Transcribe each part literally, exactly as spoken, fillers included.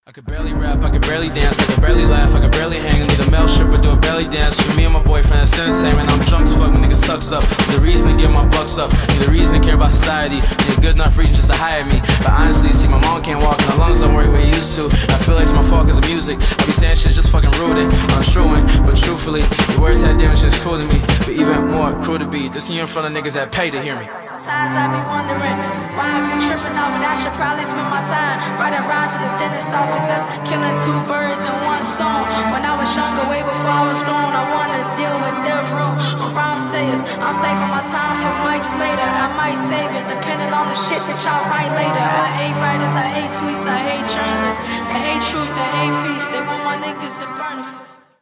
I could barely rap, I could barely dance, I could barely laugh, I could barely hang. Need a male stripper, do a belly dance. For me and my boyfriend, it's insane, man. I'm drunk as fuck, my nigga sucks up. Need a reason to get my bucks up. Need a reason to care about society. Need a good enough reason just to hire me. But honestly, see, my mom can't walk and her lungs don't work where it used to. I feel like it's my fault cause of music. I be saying shit just fucking rude it. Unstruing, but truthfully, the words had damage, it's cool to me. But even more cruel to be, this you in front of niggas that pay to hear me. Sometimes I be wondering why I be tripping off, but I should probably spend my time riding around to the dentist office. That's killing two birds in one stone. When I was younger, way before I was grown, I wanted to deal with death row or rhyme sayers. I'm saving my time for mics later. I might save it depending on the shit that y'all write later. I hate writers, I hate tweets, I hate journalists. They hate truth, they hate peace. They want my niggas to burn it.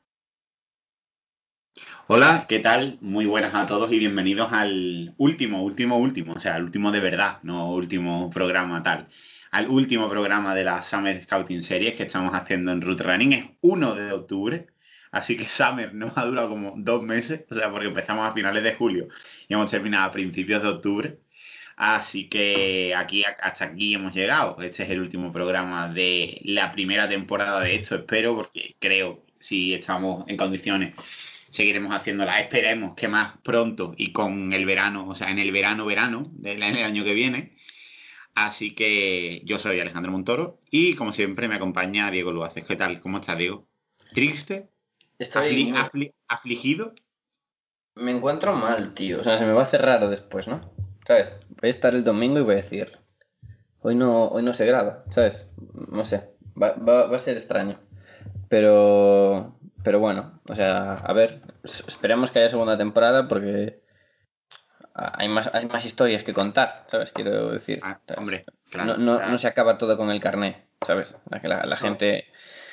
Hola, ¿qué tal? Muy buenas a todos y bienvenidos al último, último, último, o sea, el último de verdad, no último programa tal, al último programa de la Summer Scouting Series que estamos haciendo en Route Running. Es uno de octubre, así que Summer nos ha durado como dos meses, o sea, porque empezamos a finales de julio y hemos terminado a principios de octubre. Así que aquí hasta aquí hemos llegado. Este es el último programa de la primera temporada de esto, espero, porque creo, si estamos en condiciones, seguiremos haciéndola, esperemos que más pronto y con el verano, o sea, en el verano, verano del año que viene. Así que yo soy Alejandro Montoro y como siempre me acompaña Diego Luaces. ¿Qué tal? ¿Cómo estás, Diego? ¿Triste? Estoy Afli muy... afli ¿Afligido? Me encuentro mal, tío. O sea, se me va a hacer raro después, ¿no? ¿Sabes? Voy a estar el domingo y voy a decir... Hoy no, hoy no se graba, ¿sabes? No sé. Va, va, va a ser extraño. Pero... Pero bueno, o sea, a ver, esperemos que haya segunda temporada porque hay más, hay más historias que contar, ¿sabes? Quiero decir, Ah, ¿sabes? hombre, claro. No, no, O sea, no se acaba todo con el carné, ¿sabes? La, que la, la eso gente...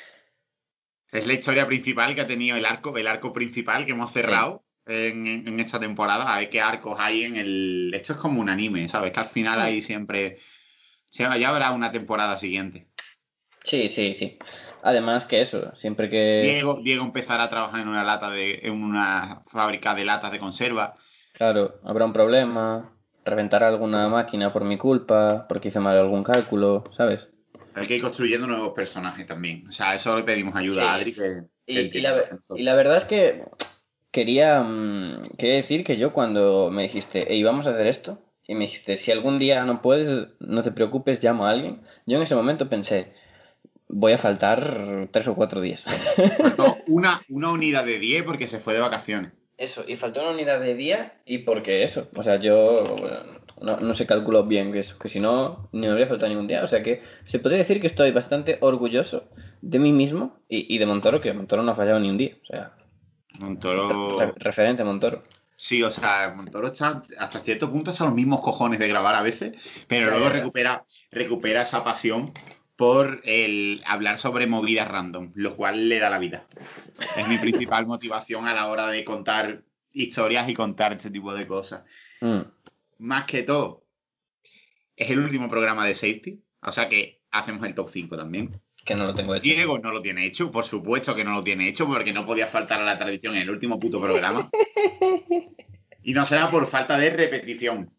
es la historia principal que ha tenido el arco, el arco principal que hemos cerrado Sí. en, en esta temporada. A ver qué arcos hay en el... Esto es como un anime, ¿sabes? Que al final Mm. hay siempre... Ya habrá una temporada siguiente. Sí, sí, sí. Además que eso, siempre que... Diego, Diego empezará a trabajar en una lata de, en una fábrica de latas de conserva. Claro, habrá un problema, reventará alguna máquina por mi culpa, porque hice mal algún cálculo, ¿sabes? Hay que ir construyendo nuevos personajes también. O sea, eso le pedimos ayuda a Sí. Adri, que, que Y, y, entiende la, más que ve- y nosotros. la verdad es que quería, mm, quería decir que yo cuando me dijiste, hey, vamos a hacer esto, y me dijiste, si algún día no puedes, no te preocupes, llamo a alguien, yo en ese momento pensé, voy a faltar tres o cuatro días. Faltó una, una unidad de diez porque se fue de vacaciones. Eso, y faltó una unidad de día y porque eso, o sea, yo bueno, no, no se calculó bien que eso, que si no, ni me habría faltado ningún día, o sea que se podría decir que estoy bastante orgulloso de mí mismo y, y de Montoro, que Montoro no ha fallado ni un día, o sea, re- Montoro... referente Montoro. Sí, o sea, Montoro está hasta cierto punto a los mismos cojones de grabar a veces, pero Ya, luego ya, ya. recupera, recupera esa pasión por el hablar sobre movidas random, lo cual le da la vida. Es mi principal motivación a la hora de contar historias y contar este tipo de cosas. Mm, Más que todo, es el último programa de Safety, o sea que hacemos el top cinco también. que no lo tengo hecho. Diego no lo tiene hecho, por supuesto que no lo tiene hecho, porque no podía faltar a la tradición en el último puto programa. Y no será por falta de repetición.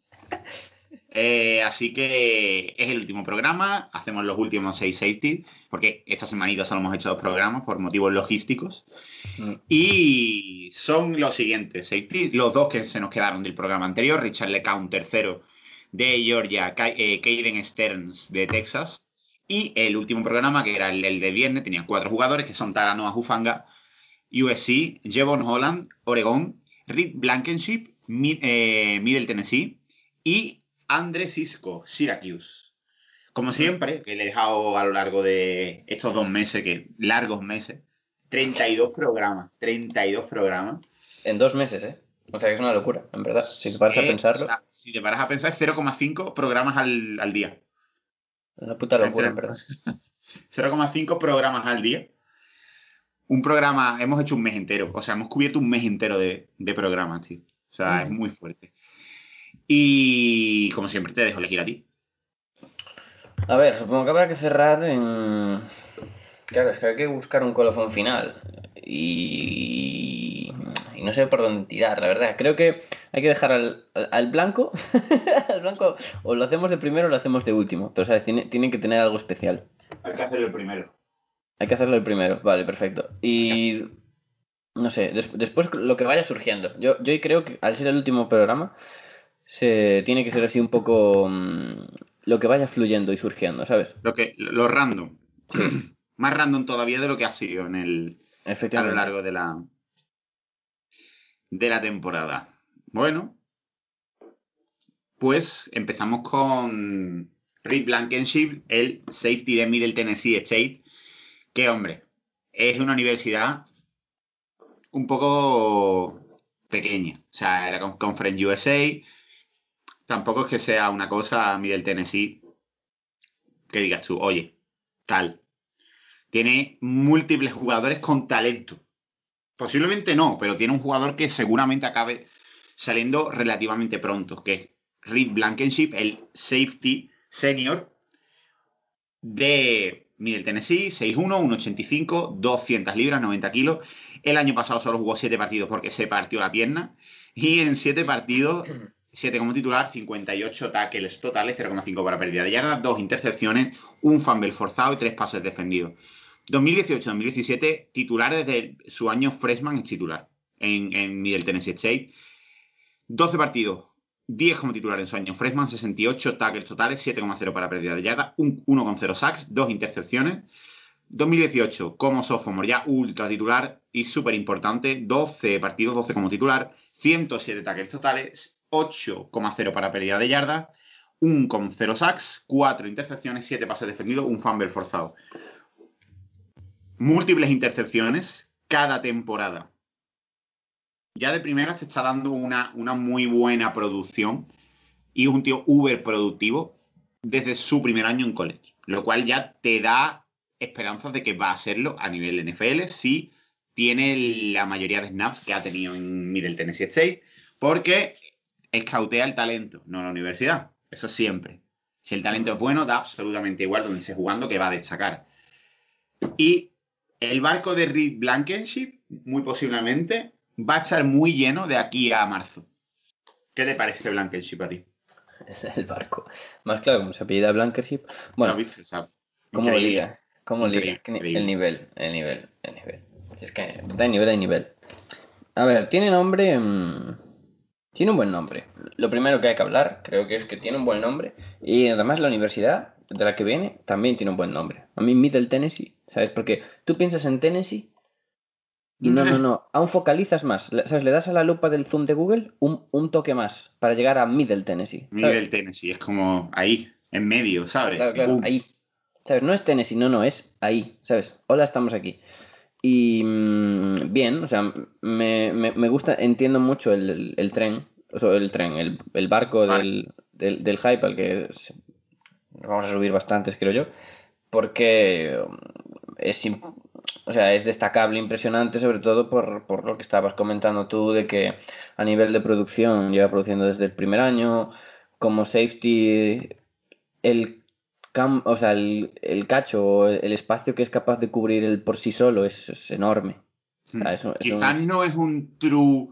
Eh, así que es el último programa, hacemos los últimos seis safety, porque esta semanita solo hemos hecho dos programas por motivos logísticos. Mm, Y son los siguientes safety, los dos que se nos quedaron del programa anterior: Richard LeCount, tercero, de Georgia, Ka- eh, Caden Stearns, de Texas. Y el último programa, que era el, el de viernes, tenía cuatro jugadores, que son Talanoa Hufanga, U S C, Jevon Holland, Oregón, Rick Blankenship, Mi- eh, Middle Tennessee y Andre Cisco, Syracuse. Como mm. siempre, que le he dejado a lo largo de estos dos meses, que largos meses, treinta y dos programas, treinta y dos programas. En dos meses, ¿eh? O sea que es una locura, en verdad. Si te paras a Eh, o pensarlo, sea, si te paras a pensar, es cero coma cinco programas al, al día. es una puta locura, en Entre verdad. cero coma cinco programas al día. Un programa, hemos hecho un mes entero, o sea, hemos cubierto un mes entero de, de programas, tío. O sea, es Mm. muy fuerte. Y como siempre, te dejo elegir a ti. A ver, supongo que habrá que cerrar en... Claro, es que hay que buscar un colofón final. Y... y no sé por dónde tirar, la verdad. Creo que hay que dejar al, al, al blanco. Al blanco o lo hacemos de primero o lo hacemos de último. Pero, ¿sabes? Tiene, tiene que tener algo especial. Hay que hacer el primero. Hay que hacerlo el primero, vale, perfecto. Y no sé, des- después lo que vaya surgiendo. Yo, yo creo que al ser el último programa, se tiene que ser así un poco mm, lo que vaya fluyendo y surgiendo, ¿sabes? Lo que, lo random. Sí, Más random todavía de lo que ha sido en el, a lo efectivamente. largo de la, de la temporada. Bueno, pues empezamos con Rick Blankenship, el safety de Middle Tennessee State, que hombre, es una universidad un poco pequeña. O sea, era con Conference U S A. Tampoco es que sea una cosa Middle Tennessee que digas tú, oye, tal. Tiene múltiples jugadores con talento. Posiblemente no, pero tiene un jugador que seguramente acabe saliendo relativamente pronto, que es Reed Blankenship, el safety senior de Middle Tennessee, seis uno, uno ochenta y cinco, doscientas libras, noventa kilos. El año pasado solo jugó siete partidos porque se partió la pierna. Y en siete partidos, siete como titular, cincuenta y ocho tackles totales, cero coma cinco para pérdida de yardas, dos intercepciones, un fumble forzado y tres pases defendidos. dos mil dieciocho dos mil diecisiete, titular desde su año freshman, es titular en, en Middle Tennessee State. doce partidos, diez como titular en su año freshman, sesenta y ocho tackles totales, siete coma cero para pérdida de yarda, uno coma cero sacks, dos intercepciones. dos mil dieciocho como sophomore, ya ultra titular y súper importante, doce partidos, doce como titular, ciento siete tackles totales, ocho coma cero para pérdida de yarda, uno coma cero sacks, cuatro intercepciones, siete pases defendidos, un fumble forzado. Múltiples intercepciones cada temporada. Ya de primera te está dando una, una muy buena producción y es un tío uber productivo desde su primer año en college, lo cual ya te da esperanzas de que va a serlo a nivel N F L si tiene la mayoría de snaps que ha tenido en Middle Tennessee State, porque escautea el talento, no la universidad. Eso siempre. Si el talento es bueno, da absolutamente igual donde esté jugando que va a destacar. Y el barco de Reed Blankenship, muy posiblemente, va a estar muy lleno de aquí a marzo. ¿Qué te parece Blankenship a ti? Es el barco. Más claro, como se apellida Blankership. ¿Lo Bueno, viste? O sea, ¿cómo increíble. liga? ¿Cómo liga? Increíble, ¿Qué ni- El increíble. nivel, el nivel, el nivel. Si es que hay nivel, hay nivel. A ver, tiene nombre. mm, tiene un buen nombre. Lo primero que hay que hablar, creo que es que tiene un buen nombre. Y además la universidad de la que viene también tiene un buen nombre. A mí Middle Tennessee, ¿sabes? Porque tú piensas en Tennessee y no, no, no. Aún focalizas más. Le- ¿Sabes? Le das a la lupa del zoom de Google un, un toque más para llegar a Middle Tennessee, ¿sabes? Middle Tennessee, es como ahí, en medio, ¿sabes? Claro, claro, ¡Pum! ahí. ¿Sabes? No es Tennessee, no, no, es ahí, ¿sabes? Hola, estamos aquí. Y mm, bien, o sea, me, me, me gusta, entiendo mucho el, el, el tren, o sea, el tren, el, el barco Barco. del, del, del hype al que se- nos vamos a subir bastantes, creo yo, porque um, es, im- o sea, es destacable, impresionante, sobre todo por, por lo que estabas comentando tú, de que a nivel de producción lleva produciendo desde el primer año, como safety, el cam, o sea, el, el cacho, el espacio que es capaz de cubrir él por sí solo es, es enorme. O Hmm. sea, es, un- es Quizás un... no es un true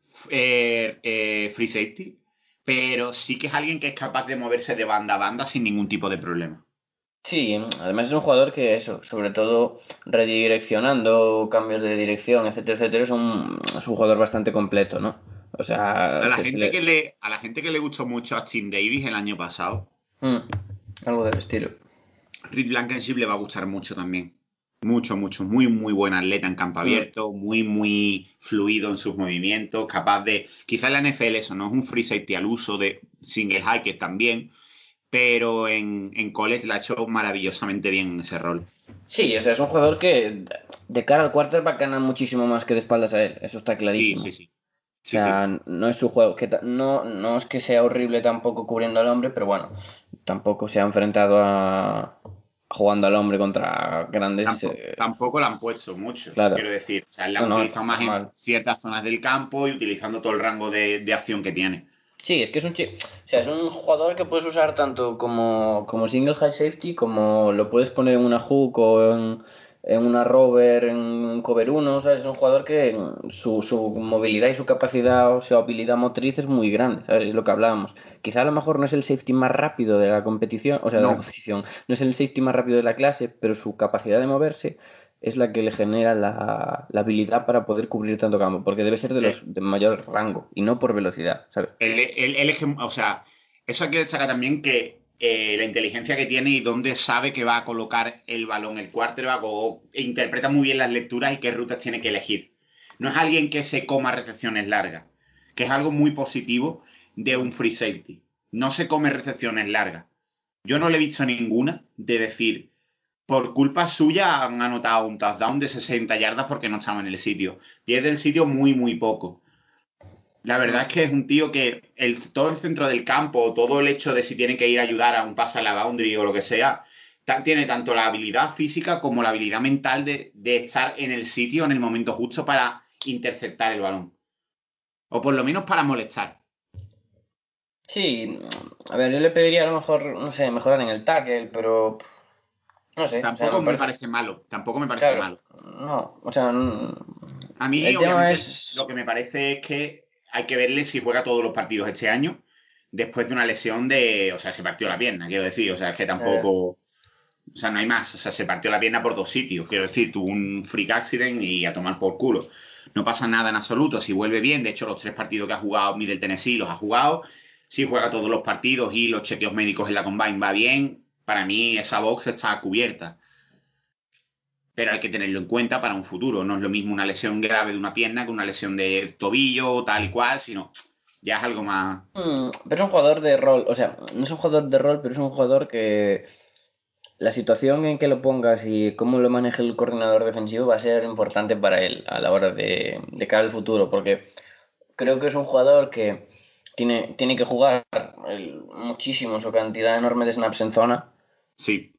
eh, eh, free safety, pero sí que es alguien que es capaz de moverse de banda a banda sin ningún tipo de problema. Sí, además es un jugador que eso, sobre todo redireccionando, cambios de dirección, etcétera, etcétera, es un, es un jugador bastante completo, ¿no? O sea, A la se, se gente le... que le, a la gente que le gustó mucho a Tim Davis el año pasado, Mm, algo del estilo. Reed Blankenship le va a gustar mucho también. Mucho, mucho. Muy, muy buen atleta en campo Mm. abierto, muy, muy fluido en sus movimientos, capaz de. Quizá en la N F L eso no es un free safety al uso de single high, que también, pero en, en college la ha hecho maravillosamente bien en ese rol. Sí, o sea, es un jugador que de cara al quarterback gana muchísimo más que de espaldas a él, eso está Sí, clarísimo. sí, O sí. Sí, sí. sea, no es su juego, que ta- no, no es que sea horrible tampoco cubriendo al hombre, pero bueno, tampoco se ha enfrentado a jugando al hombre contra grandes, Tampoco, eh, tampoco la han puesto mucho, claro. quiero decir. O sea, la No, han no, utilizado más en normal. ciertas zonas del campo y utilizando todo el rango de, de acción que tiene. Sí, es que es un chi- o sea, es un jugador que puedes usar tanto como, como single high safety, como lo puedes poner en una hook o en, en una rover, en un cover uno, ¿sabes? Es un jugador que su, su movilidad y su capacidad, o sea, habilidad motriz es muy grande, ¿sabes? Es lo que hablábamos. Quizá a lo mejor no es el safety más rápido de la competición, o sea, de la No, competición, no es el safety más rápido de la clase, pero su capacidad de moverse es la que le genera la, la habilidad para poder cubrir tanto campo, porque debe ser de los eh, de mayor rango y no por velocidad, ¿sabes? el, el, el eje- o sea, eso hay que destacar también que eh, la inteligencia que tiene y dónde sabe que va a colocar el balón, el quarterback, o, e interpreta muy bien las lecturas y qué rutas tiene que elegir. No es alguien que se coma recepciones largas, que es algo muy positivo de un free safety. No se come recepciones largas. Yo no le he visto ninguna de decir, por culpa suya han anotado un touchdown de sesenta yardas porque no estaba en el sitio. Y es del sitio muy, muy poco. La verdad es que es un tío que el, todo el centro del campo, todo el hecho de si tiene que ir a ayudar a un pase a la boundary o lo que sea, ta- tiene tanto la habilidad física como la habilidad mental de, de estar en el sitio en el momento justo para interceptar el balón. O por lo menos para molestar. Sí, a ver, yo le pediría a lo mejor, no sé, mejorar en el tackle, pero pff, no sé, o sea, Tampoco me me parece, parece malo, tampoco me parece claro, malo. no, o sea, n- A mí, el tema obviamente, lo es, que me parece es que hay que verle si juega todos los partidos este año, después de una lesión de, o sea, se partió la pierna, quiero decir, o sea, es que eh, tampoco, o sea, no hay más, o sea, se partió la pierna por dos sitios, quiero decir, tuvo un freak accident y a tomar por culo. No pasa nada en absoluto, si vuelve bien, de hecho, los tres partidos que ha jugado Middle Tennessee los ha jugado, si juega todos los partidos y los chequeos médicos en la Combine va bien, para mí esa box está cubierta. Pero hay que tenerlo en cuenta para un futuro. No es lo mismo una lesión grave de una pierna que una lesión de tobillo, tal y cual, sino ya es algo más. mm, pero es un jugador de rol, o sea, no es un jugador de rol, pero es un jugador que la situación en que lo pongas y cómo lo maneje el coordinador defensivo va a ser importante para él a la hora de, de cara al futuro, porque creo que es un jugador que tiene, tiene que jugar el- muchísimos o cantidad enorme de snaps en zona Sí,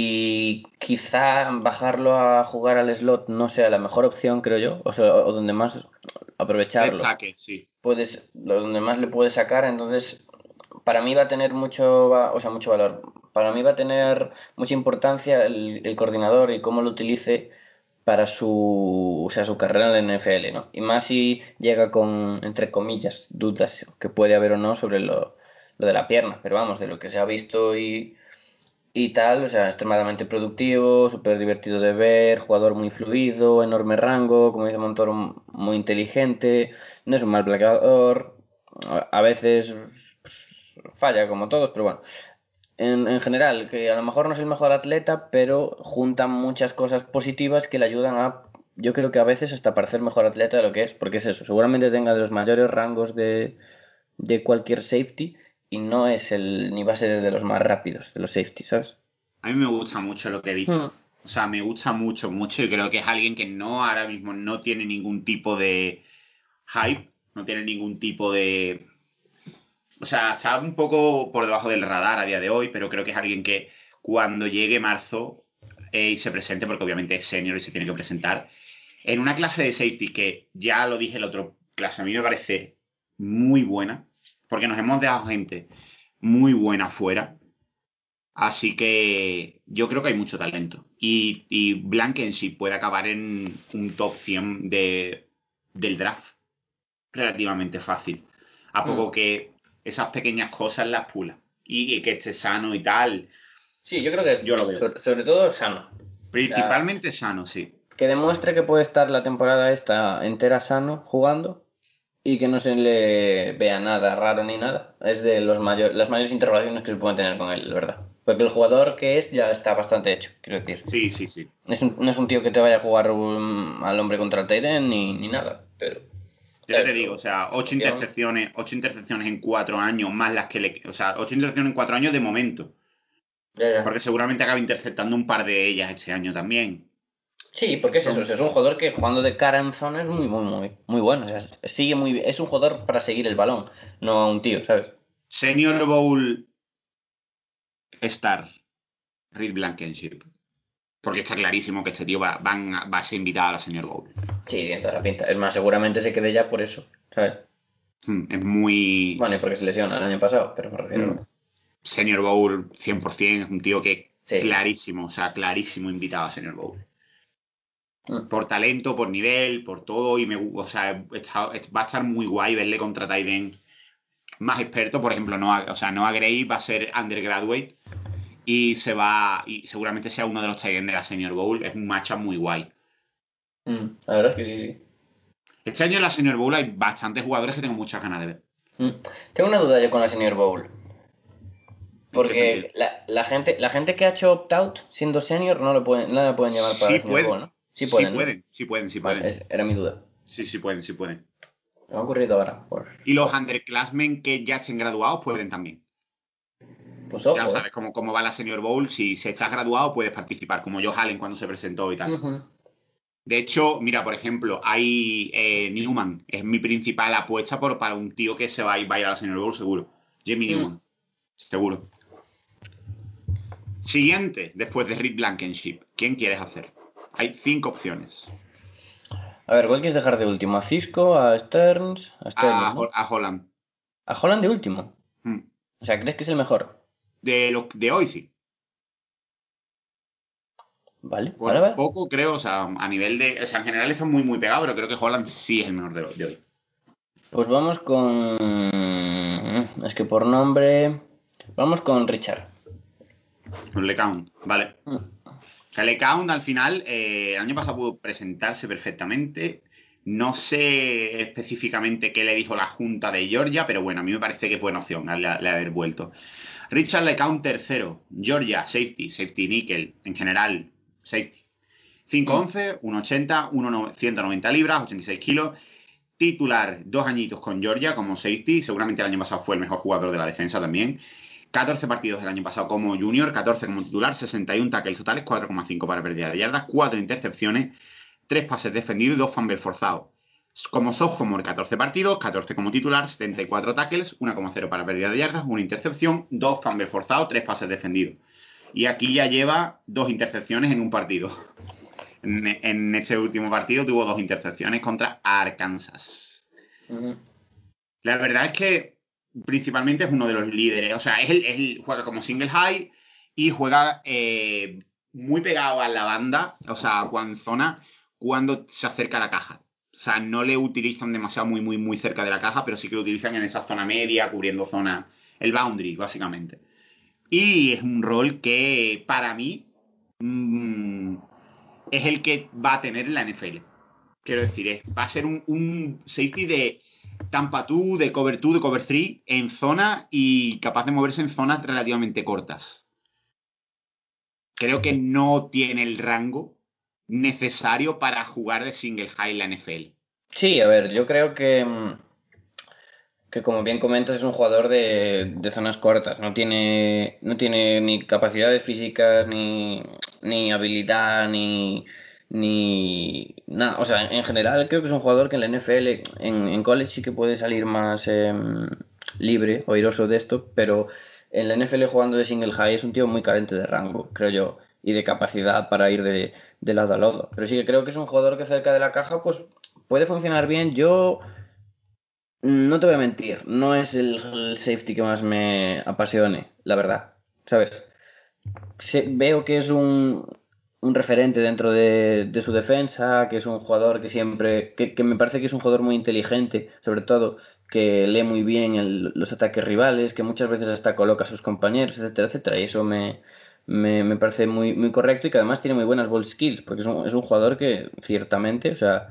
y quizá bajarlo a jugar al slot no sea la mejor opción, creo yo, o sea, o donde más left aprovecharlo, tackle, sí. puedes, lo- donde más le puedes sacar, entonces para mí va a tener mucho, va- o sea, mucho valor. Para mí va a tener mucha importancia el, el coordinador y cómo lo utilice para su, o sea, su carrera en la N F L, ¿no? Y más si llega con, entre comillas, dudas que puede haber o no sobre lo, lo de la pierna, pero vamos, de lo que se ha visto y, y tal, o sea, extremadamente productivo, súper divertido de ver, jugador muy fluido, enorme rango, como dice Montoro, muy inteligente, no es un mal bloqueador, a a veces pues, falla como todos, pero bueno, en, en general, que a lo mejor no es el mejor atleta, pero junta muchas cosas positivas que le ayudan a, yo creo que a veces hasta parecer mejor atleta de lo que es, porque es eso, seguramente tenga de los mayores rangos de, de cualquier safety y no es el, ni va a ser el de los más rápidos de los safety, ¿sabes? A mí me gusta mucho lo que he Hmm. visto. O sea, me gusta mucho, mucho y creo que es alguien que no ahora mismo no tiene ningún tipo de hype, no tiene ningún tipo de. O sea, está un poco por debajo del radar a día de hoy, pero creo que es alguien que cuando llegue marzo eh, y se presente, porque obviamente es senior y se tiene que presentar, en una clase de safety que ya lo dije el otro clase, a mí me parece muy buena, porque nos hemos dejado gente muy buena fuera, así que yo creo que hay mucho talento. Y, y Blankenship puede acabar en un top cien de, del draft relativamente fácil. A Hmm. poco que esas pequeñas cosas las pula. Y, y que esté sano y tal, Sí, yo creo que es yo lo veo. sobre, sobre todo sano. O sea, Principalmente sano, sí. que demuestre que puede estar la temporada esta entera sano jugando y que no se le vea nada raro ni nada. Es de los mayor, las mayores interrogaciones que se pueden tener con él, la verdad. Porque el jugador que es ya está bastante hecho, quiero decir. Sí, sí, sí. Es un- no es un tío que te vaya a jugar um, al hombre contra el Tiden ni, ni nada, pero Yo ya ¿sabes? te digo, o Su sea, ocho cuestión. intercepciones, ocho intercepciones en cuatro años, más las que le. O sea, ocho intercepciones en cuatro años de momento. Ya, ya. Porque seguramente acabe interceptando un par de ellas este año también. Sí, porque es eso, o Son sea, es un jugador que jugando de cara en zona es muy, muy, muy, muy bueno. O sea, sigue muy bien. Es un jugador para seguir el balón, no un tío, ¿sabes? Senior Bowl Star, Reed Blankenship. Porque está clarísimo que este tío va, van a- va a ser invitado a la Senior Bowl. Sí, tiene toda la pinta. Es más, seguramente se quede ya por eso, ¿sabes? Mm, Es muy. Bueno, y porque se lesiona el año pasado, pero me mm, refiero. Senior Bowl cien por ciento, es un tío que Sí, clarísimo, o sea, clarísimo invitado a Senior Bowl. Mm. Por talento, por nivel, por todo. Y me, o sea, está- va a estar muy guay verle contra tight end más experto. Por ejemplo, Noah, o sea, Noah Gray va a ser undergraduate y se va. Y seguramente sea uno de los tight end de la Senior Bowl. Es un matchup muy guay. Mm. La verdad es que sí, sí. Este año en la Senior Bowl hay bastantes jugadores que tengo muchas ganas de ver. Mm. Tengo una duda yo con la Senior Bowl. ¿En qué sentido? Porque la, la gente la gente que ha hecho opt-out siendo senior no lo pueden, no lo pueden llamar para Sí la Senior Bowl, pueden. ¿no? Sí Sí pueden, ¿no? pueden. Sí pueden, sí Vale, pueden. es- era mi duda. Sí, sí pueden, sí pueden. Me ha ocurrido ahora. Por, Y los por- underclassmen que ya estén graduados pueden también. Pues Ya lo ojo, ¿eh? sabes cómo, cómo va la Senior Bowl. Si, si estás graduado, puedes participar, como Joe Allen cuando se presentó y tal. Ujú. De hecho, mira, por ejemplo, hay eh, Newman. Es mi principal apuesta por, para un tío que se va a ir, va a ir a la Senior Bowl, seguro. Jamie Mm. Newman. Seguro. Siguiente, después de Rick Blankenship. ¿Quién quieres hacer? Hay cinco opciones. A ver, ¿cuál quieres dejar de último? ¿A Cisco? ¿A Stearns? A A, Sterling, Ho- ¿no? a Holland. ¿A Holland de último? Hmm. O sea, ¿crees que es el mejor? De, lo, de hoy sí. Vale, vale, Por vale. poco creo, o sea, a nivel de. O sea, en general están muy, muy pegados, pero creo que Holland sí es el mejor de, lo- de hoy. Pues vamos con... Es que por nombre... Vamos con Richard. Un LeCount, vale. Mm. O sea, LeCount al final, eh, el año pasado pudo presentarse perfectamente. No sé específicamente qué le dijo la Junta de Georgia, pero bueno, a mí me parece que es buena opción le, le haber vuelto. Richard LeCount tercero. Georgia, safety, safety nickel, en general, safety. cinco Mm. once, uno ochenta, ciento noventa libras, ochenta y seis kilos. Titular, dos añitos con Georgia como safety. Seguramente el año pasado fue el mejor jugador de la defensa también. catorce partidos el año pasado como junior, catorce como titular, sesenta y uno tackles totales, cuatro coma cinco para pérdida de yardas, cuatro intercepciones, tres pases defendidos y dos fumbles forzados. Como sophomore, catorce partidos, catorce como titular, setenta y cuatro tackles, uno coma cero para pérdida de yardas, una intercepción, dos fumbles forzados, tres pases defendidos. Y aquí ya lleva dos intercepciones en un partido. En, en este último partido tuvo dos intercepciones contra Arkansas. Ujú. La verdad es que principalmente es uno de los líderes. O sea, es el, es el- juega como single high y juega eh, muy pegado a la banda, o sea, cuando, en zona, cuando se acerca a la caja. O sea, no le utilizan demasiado muy, muy, muy cerca de la caja, pero sí que lo utilizan en esa zona media, cubriendo zona, el boundary, básicamente. Y es un rol que, para mí, mm, es el que va a tener en la N F L. Quiero decir, es, va a ser un, un safety de Tampa dos, de cover dos, de cover tres en zona y capaz de moverse en zonas relativamente cortas. Creo que no tiene el rango necesario para jugar de single high en la N F L. Sí, a ver, yo creo que, mm, que como bien comentas es un jugador de, de zonas cortas, no tiene, no tiene ni capacidades físicas, ni, ni habilidad, ni, ni nada, o sea, en general creo que es un jugador que en la N F L, en, en college sí que puede salir más em, libre o airoso de esto, pero en la N F L jugando de single high es un tío muy carente de rango, creo yo, y de capacidad para ir de, de lado a lado, pero sí que creo que es un jugador que cerca de la caja pues puede funcionar bien. Yo no te voy a mentir, no es el, el safety que más me apasione, la verdad, ¿sabes? Se- veo que es un, un referente dentro de, de su defensa, que es un jugador que siempre, que, que me parece que es un jugador muy inteligente, sobre todo, que lee muy bien el- los ataques rivales, que muchas veces hasta coloca a sus compañeros, etcétera, etcétera, y eso me, me, me parece muy, muy correcto y que además tiene muy buenas ball skills, porque es un, es un jugador que ciertamente, o sea,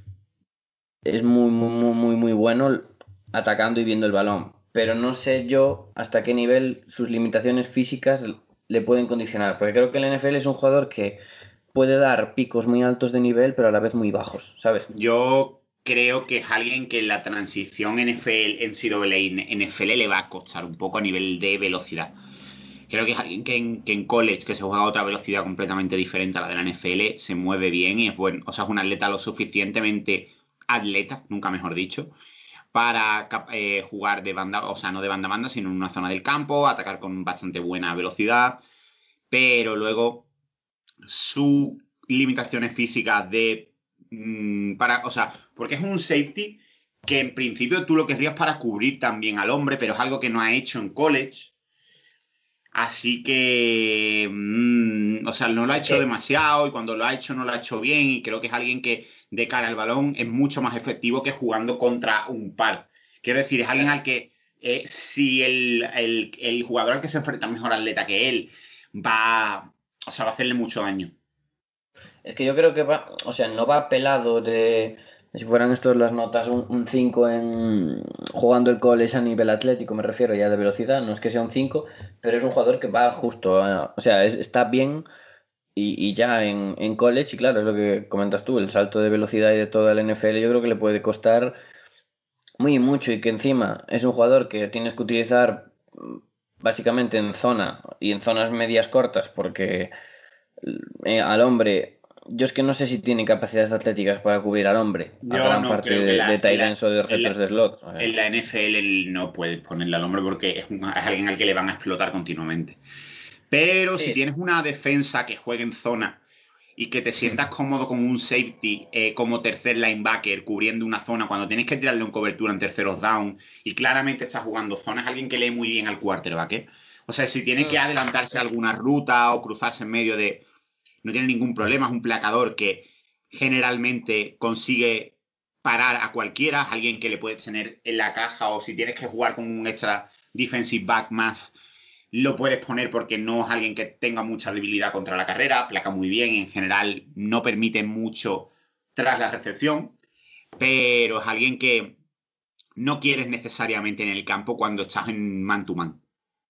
es muy, muy, muy, muy, muy bueno atacando y viendo el balón. Pero no sé yo hasta qué nivel sus limitaciones físicas le pueden condicionar. Porque creo que el N F L es un jugador que puede dar picos muy altos de nivel, pero a la vez muy bajos, ¿sabes? Yo creo que es alguien que la transición N F L, N C A A y N F L le va a costar un poco a nivel de velocidad. Creo que es alguien que en, que en college, que se juega a otra velocidad completamente diferente a la de la N F L, se mueve bien y es bueno. O sea, es un atleta lo suficientemente atleta, nunca mejor dicho, para eh, jugar de banda, o sea, no de banda a banda, sino en una zona del campo, atacar con bastante buena velocidad, pero luego sus limitaciones físicas de mmm, para, o sea, porque es un safety que en principio tú lo querrías para cubrir también al hombre, pero es algo que no ha hecho en college. Así que, mm, o sea, no lo ha Es hecho que, demasiado y cuando lo ha hecho no lo ha hecho bien y creo que es alguien que de cara al balón es mucho más efectivo que jugando contra un par. Quiero decir, es alguien al claro. que eh, si el, el, el jugador al que se enfrenta es mejor atleta que él, va, o sea, va a hacerle mucho daño. Es que yo creo que va, o sea, no va pelado de, de si fueran estos las notas, un, un cinco en jugando el college a nivel atlético, me refiero ya de velocidad, no es que sea un cinco pero es un jugador que va justo, a- o sea, es- está bien y, y ya en, en college, y claro, es lo que comentas tú, el salto de velocidad y de toda la N F L yo creo que le puede costar muy mucho y que encima es un jugador que tienes que utilizar mm, básicamente en zona y en zonas medias cortas porque eh, al hombre, yo es que no sé si tiene capacidades atléticas para cubrir al hombre, a Yo gran no parte creo que de, de la, en tight la, ends o de en receptors la, de slot. O sea, en la N F L no puedes ponerle al hombre porque es, un- es alguien al que le van a explotar continuamente. Pero si sí, tienes una defensa que juegue en zona y que te hmm, sientas cómodo como un safety, eh, como tercer linebacker, cubriendo una zona, cuando tienes que tirarle en cobertura en terceros down y claramente estás jugando zona, es alguien que lee muy bien al quarterback, ¿eh? O sea, si tiene que hmm, adelantarse a alguna ruta o cruzarse en medio de... No tiene ningún problema, es un placador que generalmente consigue parar a cualquiera, es alguien que le puedes tener en la caja o si tienes que jugar con un extra defensive back más lo puedes poner porque no es alguien que tenga mucha debilidad contra la carrera, placa muy bien, en general no permite mucho tras la recepción, pero es alguien que no quieres necesariamente en el campo cuando estás en man to man.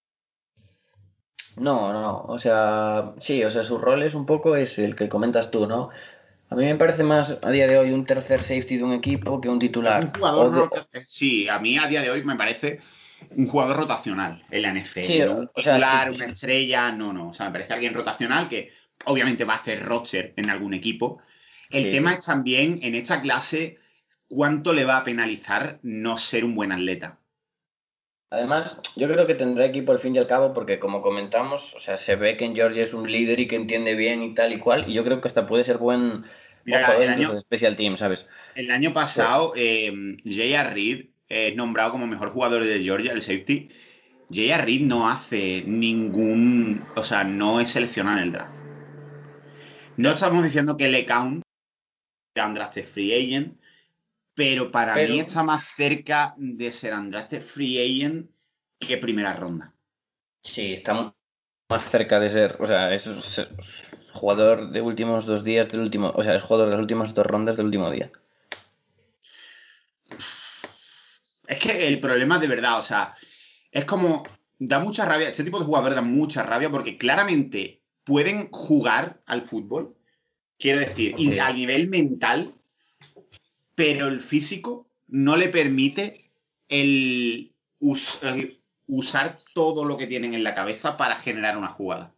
no, no, o sea, sí, o sea, su rol es un poco es el que comentas tú, ¿no? A mí me parece más a día de hoy un tercer safety de un equipo que un Es un titular. jugador, O de, rota- sí, a mí a día de hoy me parece un jugador rotacional en la sí, N F L, no un o sea, sí, titular, una estrella, no, no, o sea, me parece alguien rotacional que obviamente va a hacer roster en algún equipo. El sí, tema sí. es también en esta clase cuánto le va a penalizar no ser un buen atleta. Además, yo creo que tendrá equipo al fin y al cabo porque como comentamos, o sea, se ve que en Georgia es un líder y que entiende bien y tal y cual, y yo creo que hasta puede ser buen, buen Mira, jugador el incluso año, de special team, ¿sabes? el año Pero, pasado, eh, J R. Reed es nombrado como mejor jugador de Georgia, el safety. J R. Reed no hace ningún, o sea, no es seleccionado en el draft. No ya. estamos diciendo que le count undrafted free agent, pero para mí Pero, está más cerca de ser undrafted free agent que primera ronda. sí, está mu- más cerca de ser, o sea, es, es jugador de últimos dos días del último, o sea, es jugador de las últimas dos rondas del último día. Es que el problema de verdad, o sea, es como, da mucha rabia, este tipo de jugadores dan mucha rabia porque claramente pueden jugar al fútbol, quiero decir, y Sí. a nivel mental, pero el físico no le permite el, us- el usar todo lo que tienen en la cabeza para generar una jugada.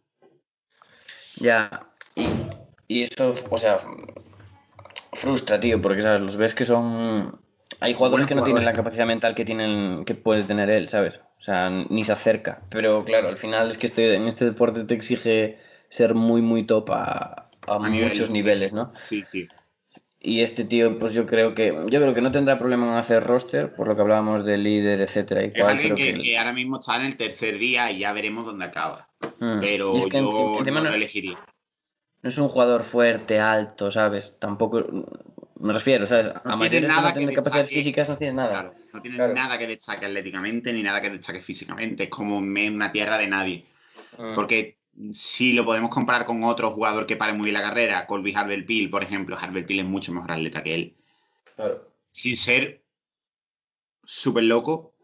Ya, y, y eso, o sea, frustra, tío, porque, ¿sabes? Los ves que son... Hay jugadores Buenos que no tienen jugadores. la capacidad mental que tienen, que puede tener él, ¿sabes? O sea, ni se acerca. Pero claro, al final es que este, en este deporte te exige ser muy, muy top a, a A nivel muchos niveles, físico. ¿no? Sí, sí. Y este tío, pues yo creo que, yo creo que no tendrá problema en hacer roster, por lo que hablábamos de líder, etcétera, y Es cual, alguien pero que, que, que ahora mismo está en el tercer día y ya veremos dónde acaba. mm, y es Pero que en- yo encima no no, lo elegiría. no es un jugador fuerte, alto, ¿sabes? Tampoco, me refiero, ¿sabes? No A tiene mayores de no nada que tener capacidades destaque, físicas no tienes nada. claro, no tiene Claro. nada que destaque atléticamente ni nada que destaque físicamente. Es como en una tierra de nadie. Mm, Porque si lo podemos comparar con otro jugador que pare muy bien la carrera, Colby Harvell-Peel, por ejemplo, Harvell-Peel es mucho mejor atleta que él. claro. Sin ser súper loco,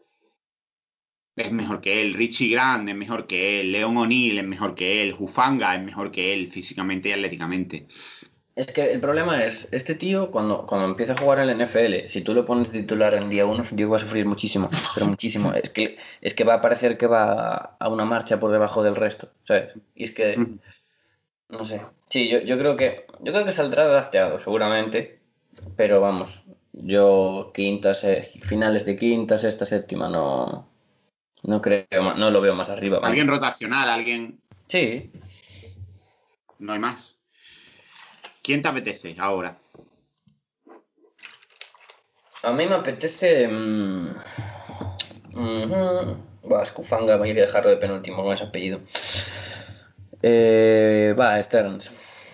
es mejor que él. Richie Grant es mejor que él. Leon O'Neal es mejor que él. Hufanga es mejor que él físicamente y atléticamente. Es que el problema es, este tío, cuando, cuando empieza a jugar en la N F L, si tú lo pones titular en día uno, Diego va a sufrir muchísimo, pero muchísimo. Es que, es que va a parecer que va a una marcha por debajo del resto, ¿sabes? Y es que, no sé. Sí, yo, yo creo que, yo creo que saldrá drafteado, seguramente, pero vamos, yo quintas, eh, finales de quinta, sexta, séptima, no, no creo, ma- no lo veo más arriba, Alguien vamos. rotacional, alguien... Sí, No hay más. ¿Quién te apetece ahora? a mí me apetece. mm, ujú, Va, Skufanga, me hay que dejarlo de penúltimo con ese apellido. Eh, va, Stearns.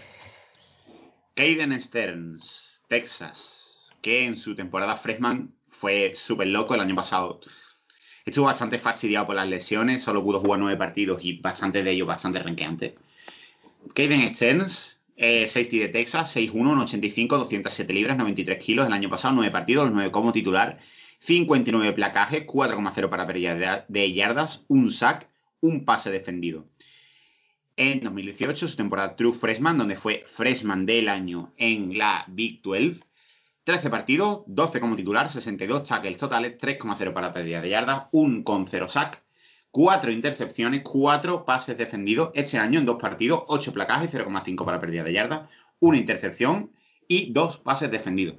Caden Stearns, Texas, que en su temporada freshman fue súper loco el año pasado. Estuvo bastante fastidiado por las lesiones, solo pudo jugar nueve partidos y bastantes de ellos bastante renqueantes. Caden Stearns, eh, safety de Texas, seis uno, uno ochenta y cinco, doscientas siete libras, noventa y tres kilos. El año pasado, nueve partidos, los nueve como titular, cincuenta y nueve placajes, cuatro coma cero para pérdida de yardas, un sack, un pase defendido. En dos mil dieciocho, su temporada True Freshman, donde fue Freshman del año en la Big doce, trece partidos, doce como titular, sesenta y dos tackles totales, tres coma cero para pérdida de yardas, uno coma cero sack, cuatro intercepciones, cuatro pases defendidos. Este año en dos partidos, ocho placajes, cero coma cinco para pérdida de yardas, una intercepción y dos pases defendidos.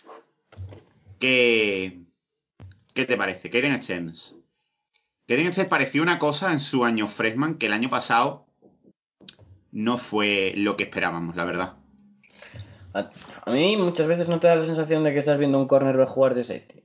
¿Qué, qué te parece? Caden Stearns. Caden Stearns pareció una cosa en su año freshman que el año pasado no fue lo que esperábamos, la verdad. A, a mí muchas veces no te da la sensación de que estás viendo un cornerback jugar de safety.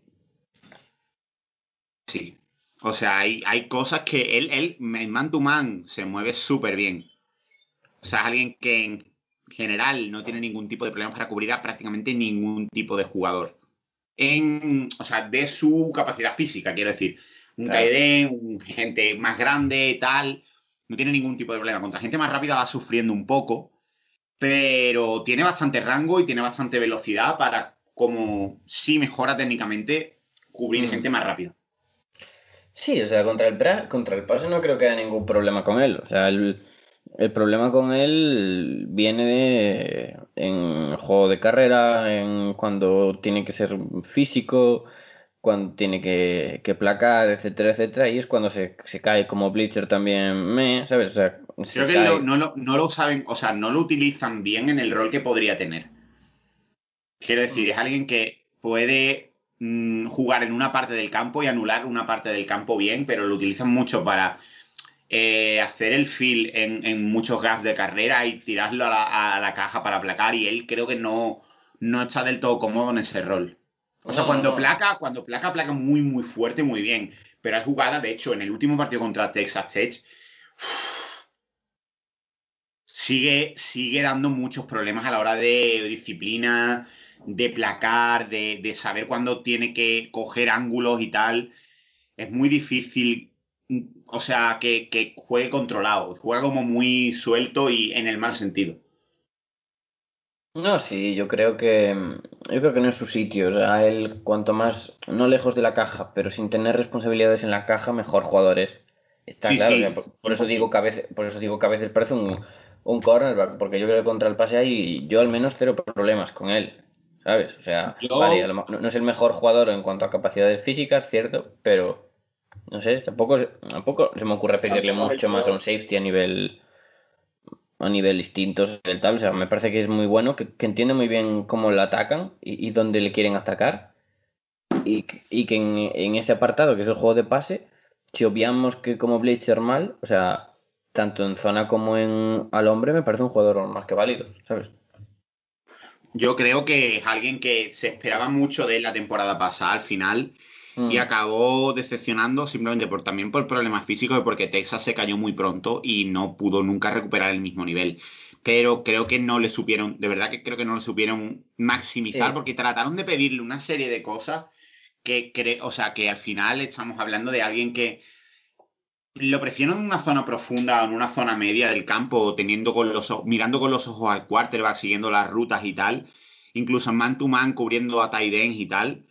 Sí. O sea, hay, hay cosas que él, él, en man to man, se mueve súper bien. O sea, es alguien que en general no tiene ningún tipo de problema para cubrir a prácticamente ningún tipo de jugador. En, o sea, de su capacidad física, quiero decir. Un Claro. tight end, un gente más grande, tal, no tiene ningún tipo de problema. Contra gente más rápida va sufriendo un poco, pero tiene bastante rango y tiene bastante velocidad para, como si mejora técnicamente, cubrir Mm. gente más rápida. Sí, o sea, contra el, pra- contra el pase no creo que haya ningún problema con él. O sea, el, el problema con él viene de, en juego de carrera, en cuando tiene que ser físico, cuando tiene que, que placar, etcétera, etcétera. Y es cuando se, se cae como Bleacher también, me, ¿sabes? O sea, se Creo que cae. lo- no, lo, no lo saben, o sea, no lo utilizan bien en el rol que podría tener. Quiero decir, es alguien que puede mm, jugar en una parte del campo y anular una parte del campo bien, pero lo utilizan mucho para eh, hacer el fill en, en muchos gaps de carrera y tirarlo a la, a la caja para placar, y él creo que no, no está del todo cómodo en ese rol. O sea, No, no, cuando no. placa, cuando placa, placa muy, muy fuerte, muy bien. Pero hay jugadas, de hecho, en el último partido contra Texas Tech, sigue, sigue dando muchos problemas a la hora de disciplina, de placar, de, de saber cuándo tiene que coger ángulos y tal. Es muy difícil, o sea, que, que juegue controlado. Juega como muy suelto y en el mal sentido. No, sí, yo creo que yo creo que no es su sitio. O sea, él cuanto más no lejos de la caja, pero sin tener responsabilidades en la caja, mejor jugador es. Está Sí, claro, o sea, sí, por, por eso digo cien por ciento. que a veces, por eso digo que a veces parece un, un cornerback, porque yo creo que contra el pase hay yo al menos cero problemas con él, ¿sabes? O sea, vale, a Yo, lo mo- no, no es el mejor jugador en cuanto a capacidades físicas, cierto, pero no sé, tampoco, tampoco se me ocurre pedirle tampoco es el mucho más a un jugador. safety a nivel a nivel distintos del tal. O sea, me parece que es muy bueno, que, que entiende muy bien cómo la atacan y, y dónde le quieren atacar. Y, que- y que en, en ese apartado, que es el juego de pase, si obviamos que como Bleacher mal, o sea, tanto en zona como en al hombre, me parece un jugador más que válido, ¿sabes? Yo creo que es alguien que se esperaba mucho de él la temporada pasada al final y Mm, acabó decepcionando simplemente por también por problemas físicos y porque Texas se cayó muy pronto y no pudo nunca recuperar el mismo nivel. Pero creo que no le supieron, de verdad que creo que no le supieron maximizar sí, porque trataron de pedirle una serie de cosas que creo, o sea, que al final estamos hablando de alguien que lo prefiero en una zona profunda o en una zona media del campo, teniendo con los ojos, mirando con los ojos al quarterback, siguiendo las rutas y tal, incluso en man to man cubriendo a tight ends y tal,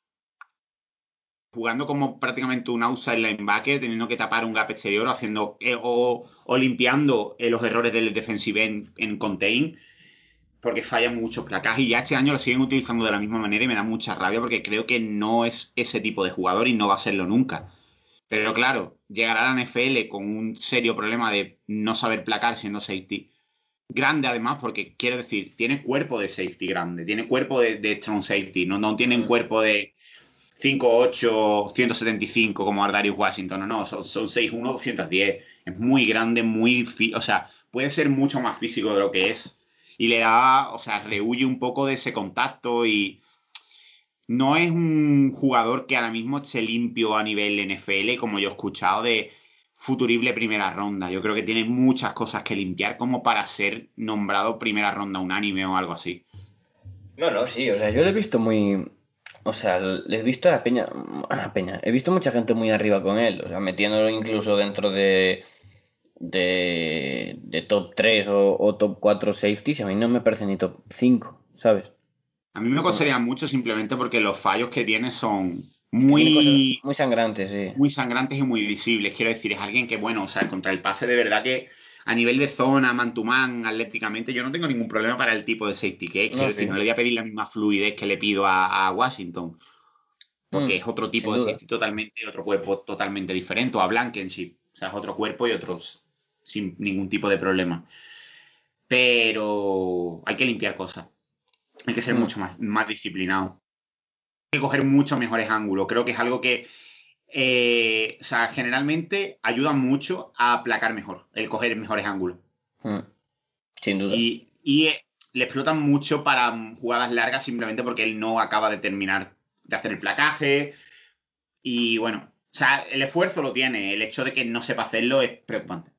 jugando como prácticamente un outside linebacker, teniendo que tapar un gap exterior, haciendo eh, o, o limpiando eh, los errores del defensive end en contain, porque fallan muchos placajes y ya este año lo siguen utilizando de la misma manera y me da mucha rabia porque creo que no es ese tipo de jugador y no va a serlo nunca. Pero claro, llegar a la N F L con un serio problema de no saber placar siendo safety. Grande además, porque quiero decir, tiene cuerpo de safety grande, tiene cuerpo de, de strong safety, no, no tienen mm, cuerpo de cinco ocho, ciento setenta y cinco como Ardarius Washington, no, no, son, son seis uno, doscientos diez. Es muy grande, muy... Fi o sea, puede ser mucho más físico de lo que es. Y le da, o sea, rehuye un poco de ese contacto y no es un jugador que ahora mismo esté limpio a nivel N F L, como yo he escuchado, de futurible primera ronda. Yo creo que tiene muchas cosas que limpiar como para ser nombrado primera ronda unánime o algo así. No, no, sí, o sea, yo lo he visto muy... O sea, le he visto a la peña... A la peña. He visto mucha gente muy arriba con él, o sea, metiéndolo incluso dentro de... De, de top tres o, o top cuatro safeties, y a mí no me parece ni top cinco, ¿sabes? A mí me costaría mucho simplemente porque los fallos que tiene son Es que tiene cosas muy, muy sangrantes, sí. muy sangrantes y muy visibles. Quiero decir, es alguien que, bueno, o sea, contra el pase de verdad que a nivel de zona, man to man, atléticamente, yo no tengo ningún problema para el tipo de safety que es. No, Quiero sí. decir, no le voy a pedir la misma fluidez que le pido a, a Washington, porque Mm, es otro sin tipo de duda. safety totalmente, otro cuerpo totalmente diferente, o a Blankenship. O sea, es otro cuerpo y otros sin ningún tipo de problema. Pero hay que limpiar cosas. Hay que ser Mm, mucho más, más disciplinado. Hay que coger muchos mejores ángulos. Creo que es algo que, eh, o sea, generalmente ayuda mucho a aplacar mejor, el coger mejores ángulos. mm, sin duda. Y, y eh, le explotan mucho para mm, jugadas largas simplemente porque él no acaba de terminar de hacer el placaje. Y bueno, o sea, el esfuerzo lo tiene. El hecho de que no sepa hacerlo es preocupante.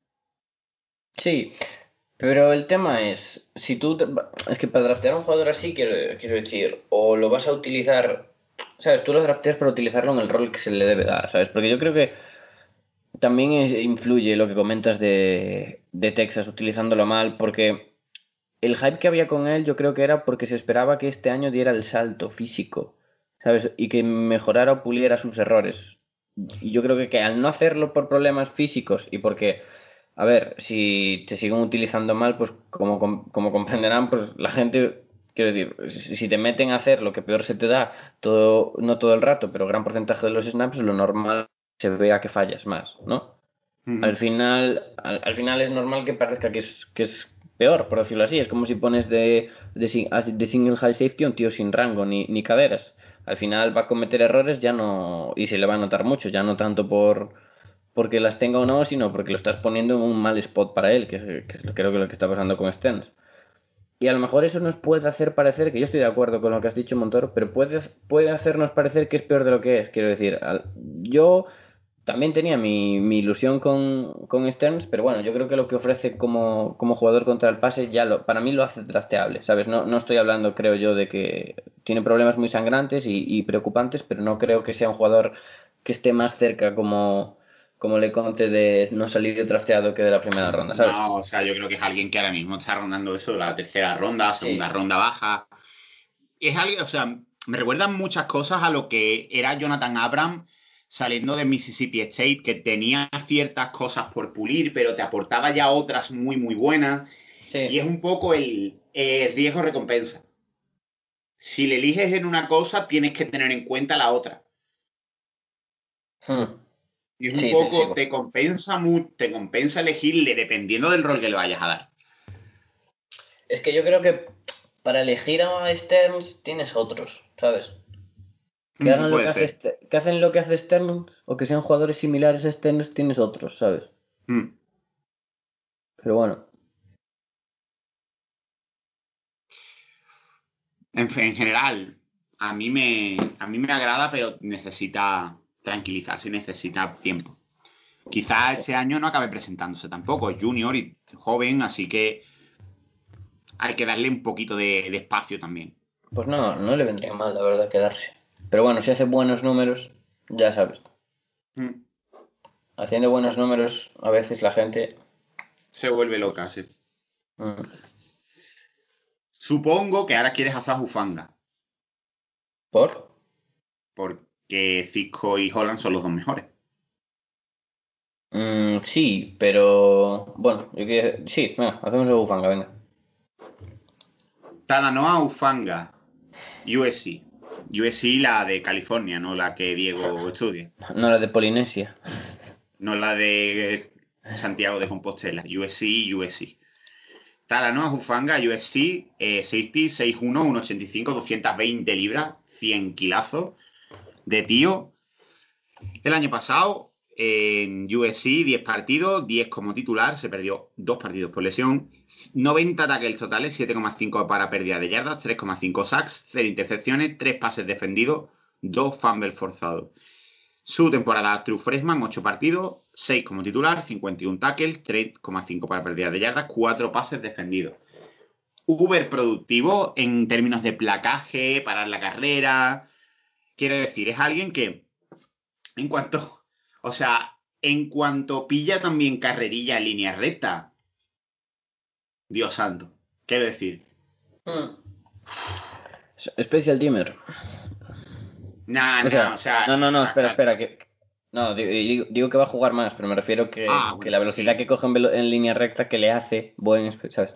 Sí, pero el tema es, si tú, te- es que para draftear a un jugador así, quiero, quiero decir, o lo vas a utilizar, ¿sabes? Tú lo drafteas para utilizarlo en el rol que se le debe dar, ¿sabes? Porque yo creo que también es- influye lo que comentas de, de Texas utilizándolo mal, porque el hype que había con él yo creo que era porque se esperaba que este año diera el salto físico, ¿sabes? Y que mejorara o puliera sus errores. Y yo creo que, que al no hacerlo por problemas físicos y porque, a ver, si te siguen utilizando mal, pues como, com- como comprenderán, pues la gente, quiero decir, si si te meten a hacer lo que peor se te da, todo, no todo el rato, pero gran porcentaje de los snaps, lo normal se vea que fallas más, ¿no? Al Ujú. final, al, al final es normal que parezca que es, que es peor, por decirlo así. Es como si pones de, de, sin- a- de single high safety a un tío sin rango ni, ni caderas. Al final va a cometer errores ya no, y se le va a notar mucho, ya no tanto por porque las tenga o no, sino porque lo estás poniendo en un mal spot para él, que es, que es lo- creo que lo que está pasando con Stearns. Y a lo mejor eso nos puede hacer parecer, que yo estoy de acuerdo con lo que has dicho, Montoro, pero puede, puede hacernos parecer que es peor de lo que es. Quiero decir, al- yo también tenía mi, mi ilusión con, con Stearns, pero bueno, yo creo que lo que ofrece como, como jugador contra el pase ya lo, para mí lo hace drafteable, ¿sabes? No, no estoy hablando, creo yo, de que tiene problemas muy sangrantes y, y preocupantes, pero no creo que sea un jugador que esté más cerca como, como le conte de no salir drafteado que de la primera ronda, ¿sabes? No, o sea, yo creo que es alguien que ahora mismo está rondando eso, la tercera ronda, segunda Sí. ronda baja. Es alguien, o sea, me recuerdan muchas cosas a lo que era Jonathan Abram saliendo de Mississippi State, que tenía ciertas cosas por pulir, pero te aportaba ya otras muy, muy buenas. Y Sí. es un poco el eh, riesgo-recompensa. Si le eliges en una cosa, tienes que tener en cuenta la otra. Hmm. Y es un Sí, te poco, sigo. te compensa mu- te compensa elegirle dependiendo del rol que le vayas a dar. Es que yo creo que para elegir a Stearns tienes otros, ¿sabes? Que Mm, hagan lo que puede hace ser. Ste- que hacen lo que hace Stearns o que sean jugadores similares a Stearns tienes otros, ¿sabes? Mm. Pero bueno, En, en general, a mí me, a mí me agrada, pero necesita tranquilizarse, necesita tiempo. Quizá sí. este año no acabe presentándose tampoco, es junior y joven, así que hay que darle un poquito de, de espacio también. Pues no, no le vendría mal, la verdad, quedarse. Pero bueno, si hace buenos números, ya sabes. Mm. Haciendo buenos números, a veces la gente... Se vuelve loca, sí. mm, Supongo que ahora quieres a Zahufanga, ¿Por? porque Cisco y Holland son los dos mejores. Mm, sí, pero... Bueno, yo quiero... Sí, venga, hacemos el bufanga, venga. Talanoa Ufanga, U S C. U S C la de California, no la que Diego estudia. No la de Polinesia. No la de Santiago de Compostela. U S C, U S C. Talanoa Ufanga, U S C, eh, safety, seis uno, uno ochenta y cinco, doscientas veinte libras, cien kilazos de tío. El año pasado en U S C, diez partidos, diez como titular, se perdió dos partidos por lesión, noventa tackles totales, siete coma cinco para pérdida de yardas, tres coma cinco sacks, cero intercepciones, tres pases defendidos, dos fumbles forzados. Su temporada True Freshman, ocho partidos, seis como titular, cincuenta y uno tackles, tres coma cinco para pérdida de yardas, cuatro pases defendidos. Uber productivo en términos de placaje, parar la carrera. Quiero decir, es alguien que, en cuanto, o sea, en cuanto pilla también carrerilla en línea recta, Dios santo. Quiero decir. Mm. Special Teamer. Nah, O nah, sea, o sea. no, no, no, o espera, sea, espera, que... No, digo, digo- digo que va a jugar más, pero me refiero que, Ah, que bueno, la velocidad sí. que coge en, velo- en línea recta que le hace buen, espe- ¿sabes?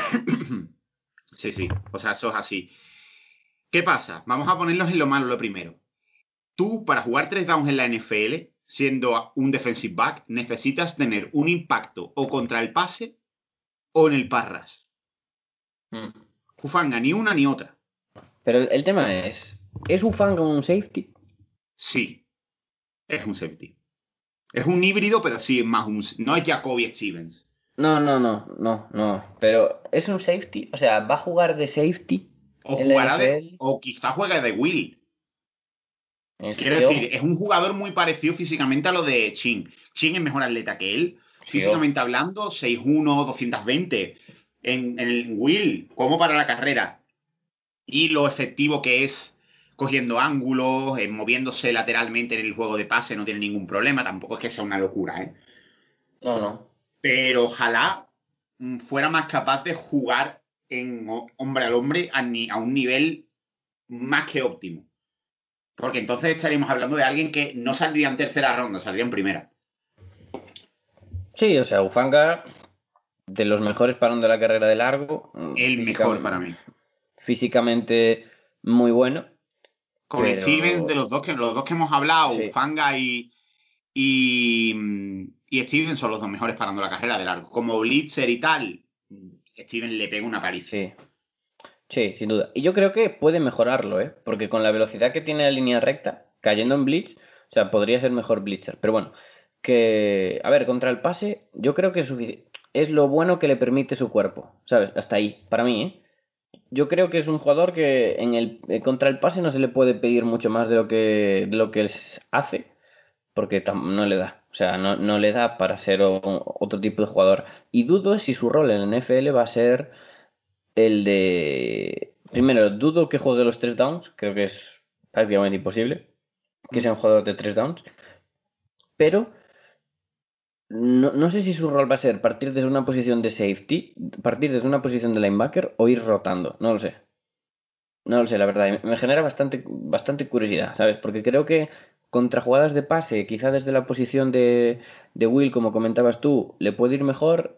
Sí, sí. O sea, eso es así. ¿Qué pasa? Vamos a ponernos en lo malo lo primero. Tú, para jugar tres downs en la N F L, siendo un defensive back, necesitas tener un impacto o contra el pase o en el parras. Mm. Fufanga, ni una ni otra. Pero el, el tema es, ¿es Ufanga un safety? Sí, es un safety. Es un híbrido, pero sí es más un... No es Jacoby Stevens. No, no, no, no, no. Pero ¿es un safety? O sea, ¿va a jugar de safety O en la jugará de... N F L? O quizá juegue de Will. Es Quiero que, decir, ojo, es un jugador muy parecido físicamente a lo de Chin. Chin es mejor atleta que él. sí, ojo. Físicamente hablando, seis uno, doscientos veinte. En, en el Will, como para la carrera. Y lo efectivo que es cogiendo ángulos, eh, moviéndose lateralmente en el juego de pase, no tiene ningún problema. Tampoco es que sea una locura, ¿eh? No, no. Pero ojalá mm, fuera más capaz de jugar en ho- hombre al hombre a, ni- a un nivel más que óptimo. Porque entonces estaríamos hablando de alguien que no saldría en tercera ronda, saldría en primera. Sí, o sea, Ufanga, de los mejores parando la carrera de largo, mm, El mejor para físicamente, mí. físicamente muy bueno, Con Stevens, de pero los dos que, los dos que hemos hablado, sí, Fanga y, y, mm, y Stevens son los dos mejores parando la carrera de largo. Como blitzer y tal, mm, Steven le pega una paliza. sí, sí, sin duda. Y yo creo que puede mejorarlo, ¿eh? Porque con la velocidad que tiene la línea recta, cayendo en blitz, o sea, podría ser mejor blitzer. Pero bueno, que, a ver, contra el pase, yo creo que es sufici- es lo bueno que le permite su cuerpo, ¿sabes? Hasta ahí, para mí, ¿eh? Yo creo que es un jugador que en el eh, contra el pase no se le puede pedir mucho más de lo que de lo que él hace, porque tam- no le da. O sea, no, no le da para ser o- otro tipo de jugador. Y dudo si su rol en el N F L va a ser el de... Primero, dudo que juegue los tres downs. Creo que es prácticamente imposible que sea un jugador de tres downs. Pero no, no sé si su rol va a ser partir desde una posición de safety, partir desde una posición de linebacker o ir rotando. No lo sé. No lo sé, la verdad. Me genera bastante, bastante curiosidad, ¿sabes? Porque creo que contra jugadas de pase, quizá desde la posición de, de Will, como comentabas tú, le puede ir mejor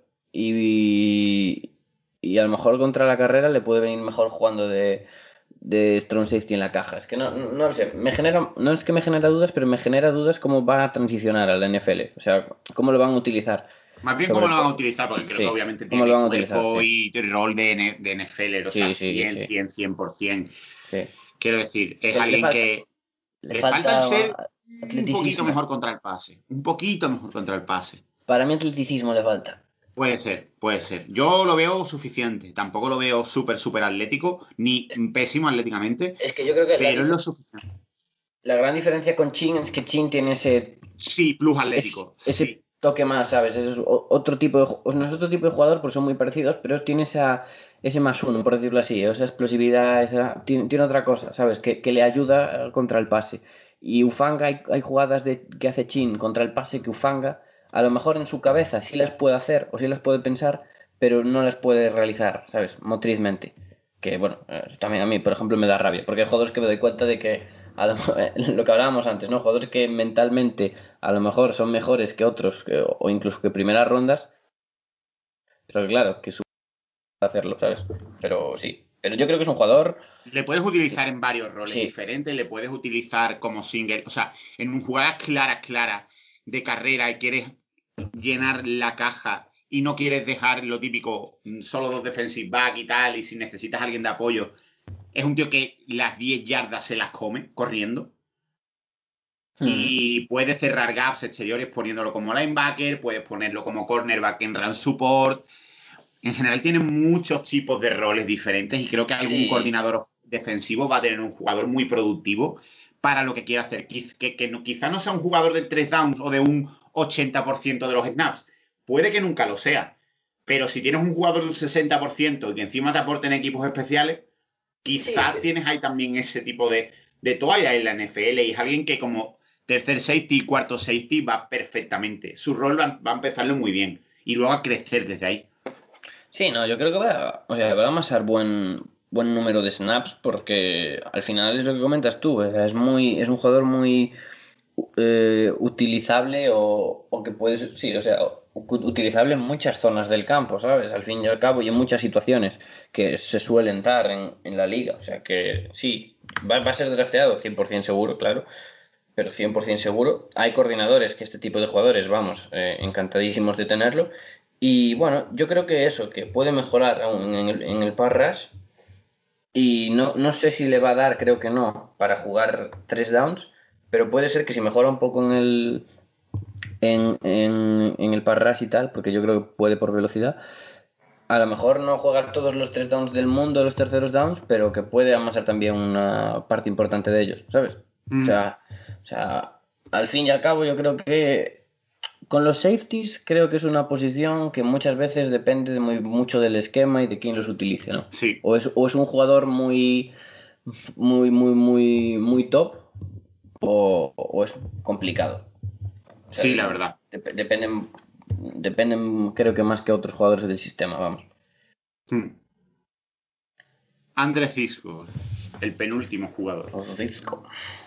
y, y a lo mejor contra la carrera le puede venir mejor jugando de, de strong safety en la caja. Es que no, no, no lo sé. Me genera, no es que me genera dudas, pero me genera dudas cómo va a transicionar a la N F L. O sea, cómo lo van a utilizar. Más bien cómo Sobre lo van a todo. utilizar, porque creo que Sí, obviamente cómo lo tiene van a utilizar, cuerpo sí. y rol de, N- de N F L, o sea, Sí, sí, cien, sí. cien, cien por cien. Sí. Quiero decir, es Que le, le alguien falta. que Le le falta el falta ser un poquito atleticismo. mejor contra el pase. Un poquito mejor contra el pase. Para mí atleticismo le falta. Puede ser, puede ser. Yo lo veo suficiente. Tampoco lo veo súper, súper atlético, ni pésimo atléticamente, Es que yo creo que la, pero es dif- lo suficiente. la gran diferencia con Chin es que Chin tiene ese, Sí, plus es- atlético, ese sí. toque más, ¿sabes? Es o- otro tipo de, ju- no es otro tipo de jugador porque son muy parecidos, pero tiene esa, ese más uno, por decirlo así, esa explosividad, esa, tiene, tiene otra cosa, ¿sabes? Que, que le ayuda eh, contra el pase. Y Ufanga, hay, hay jugadas de, que hace Chin contra el pase que Ufanga, a lo mejor en su cabeza sí las puede hacer o sí las puede pensar, pero no las puede realizar, ¿sabes? Motrizmente. Que bueno, eh, también a mí, por ejemplo, me da rabia, porque hay jugadores que me doy cuenta de que, a lo, lo que hablábamos antes, ¿no? Jugadores que mentalmente a lo mejor son mejores que otros, que- o incluso que primeras rondas, pero que claro, que su hacerlo, ¿sabes? Pero sí, pero yo creo que es un jugador, Le puedes utilizar en varios roles sí, diferentes, le puedes utilizar como single, o sea, en jugadas claras, claras de carrera y quieres llenar la caja y no quieres dejar lo típico, mm, solo dos defensive back y tal, y si necesitas a alguien de apoyo, es un tío que las diez yardas se las come corriendo. Mm. Y puedes cerrar gaps exteriores poniéndolo como linebacker, puedes ponerlo como cornerback en run support. En general tiene muchos tipos de roles diferentes y creo que algún Sí, coordinador defensivo va a tener un jugador muy productivo para lo que quiera hacer. Quiz- Que, que no- quizá no sea un jugador de tres downs o de un ochenta por ciento de los snaps. Puede que nunca lo sea. Pero si tienes un jugador de un sesenta por ciento y que encima te aporta en equipos especiales, sí, quizás sí. tienes ahí también ese tipo de, de toalla en la N F L y es alguien que como tercer safety y cuarto safety va perfectamente. Su rol va, va a empezarlo muy bien y luego a crecer desde ahí. Sí, no, yo creo que va, o sea, va a amasar buen, buen número de snaps porque al final es lo que comentas tú, o sea, es muy, es un jugador muy eh, utilizable o, o que puedes, sí, o sea, u- utilizable en muchas zonas del campo, ¿sabes? Al fin y al cabo y en muchas situaciones que se suelen dar en, en la liga, o sea que sí, va, va a ser drafteado cien por ciento seguro, claro, pero cien por ciento seguro. Hay coordinadores que este tipo de jugadores, vamos, eh, encantadísimos de tenerlo. Y bueno, yo creo que eso, que puede mejorar aún en el, en el pass rush. Y no, no sé si le va a dar, creo que no, para jugar tres downs. Pero puede ser que si mejora un poco en el, en, en, en el pass rush y tal, porque yo creo que puede por velocidad. A lo mejor no juega todos los tres downs del mundo, los terceros downs, pero que puede amasar también una parte importante de ellos, ¿sabes? O Mm, sea, o sea, al fin y al cabo yo creo que con los safeties creo que es una posición que muchas veces depende de muy, mucho del esquema y de quién los utilice, ¿no? sí, O es, o es un jugador muy, muy, muy, muy, muy top o, o es complicado. O sea, sí, la verdad. dep- dependen, dependen creo que más que otros jugadores del sistema, vamos. Mm. André Cisco, el penúltimo jugador. Risco.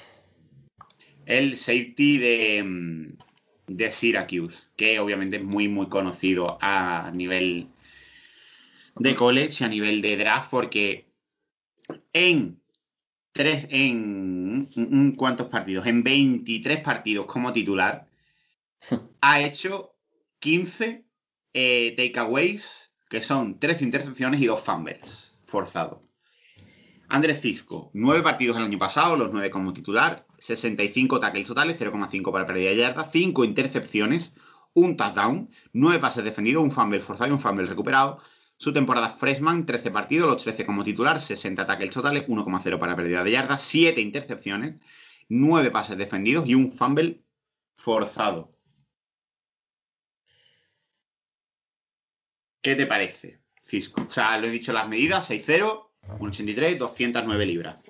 El safety de, mm, de Syracuse, que obviamente es muy, muy conocido a nivel de college, a nivel de draft, porque en tres, en mm, mm, ¿cuántos partidos? En veintitrés partidos como titular, ha hecho quince eh, takeaways, que son tres intercepciones y dos fumbles forzados. Andrés Cisco, nueve partidos el año pasado, los nueve como titular, sesenta y cinco tackles totales, cero coma cinco para pérdida de yardas, cinco intercepciones, un touchdown, nueve pases defendidos, un fumble forzado y un fumble recuperado. Su temporada freshman, trece partidos, los trece como titular, sesenta tackles totales, uno coma cero para pérdida de yardas, siete intercepciones, nueve pases defendidos y un fumble forzado. ¿Qué te parece, Cisco? O sea, lo he dicho las medidas, seis cero, uno ochenta y tres, doscientas nueve libras.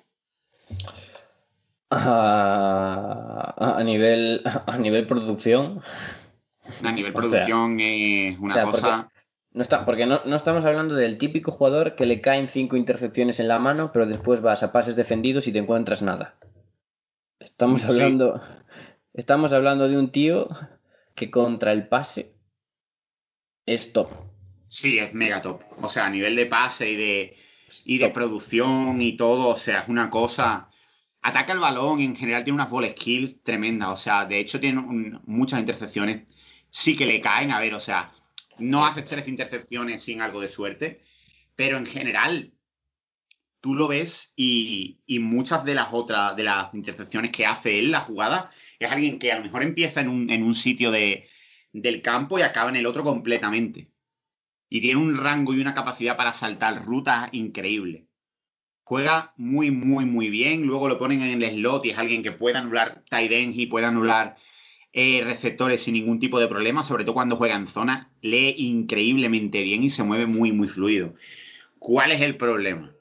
A, a nivel a nivel producción, A nivel o sea, producción es o una sea, porque cosa. no está, porque no, no estamos hablando del típico jugador que le caen cinco intercepciones en la mano, pero después vas a pases defendidos y te encuentras nada. Estamos Mm, sí, hablando, estamos hablando de un tío que contra el pase es top, sí, es mega top. O sea, a nivel de pase y de, y de top. producción y todo, o sea, es una cosa. Ataca el balón y en general tiene unas ball skills tremendas. O sea, de hecho tiene un- muchas intercepciones. Sí que le caen, a ver, o sea, no hace tres intercepciones sin algo de suerte, pero en general tú lo ves y, y muchas de las otras, de las intercepciones que hace él, la jugada, es alguien que a lo mejor empieza en un, en un sitio de, del campo y acaba en el otro completamente. Y tiene un rango y una capacidad para saltar rutas increíble. Juega muy, muy, muy bien. Luego lo ponen en el slot y es alguien que puede anular tight ends y puede anular eh, receptores sin ningún tipo de problema, sobre todo cuando juega en zona. Lee increíblemente bien y se mueve muy, muy fluido. ¿Cuál es el problema?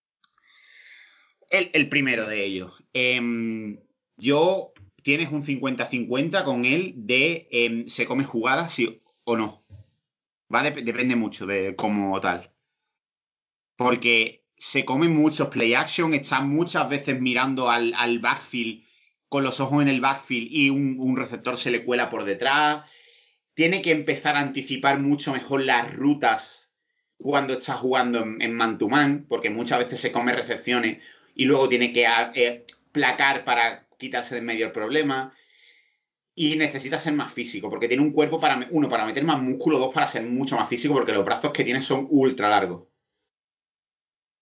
El, el primero de ellos. Em, yo tienes un cincuenta-cincuenta con él de em, se come jugadas sí o no. Va, dep- depende mucho de cómo tal. Porque se comen muchos play action, está muchas veces mirando al, al backfield con los ojos en el backfield y un, un receptor se le cuela por detrás. Tiene que empezar a anticipar mucho mejor las rutas cuando está jugando en, en man to man, porque muchas veces se come recepciones y luego tiene que eh, placar para quitarse de en medio el problema. Y necesita ser más físico, porque tiene un cuerpo para, uno, para meter más músculo, dos, para ser mucho más físico, porque los brazos que tiene son ultra largos.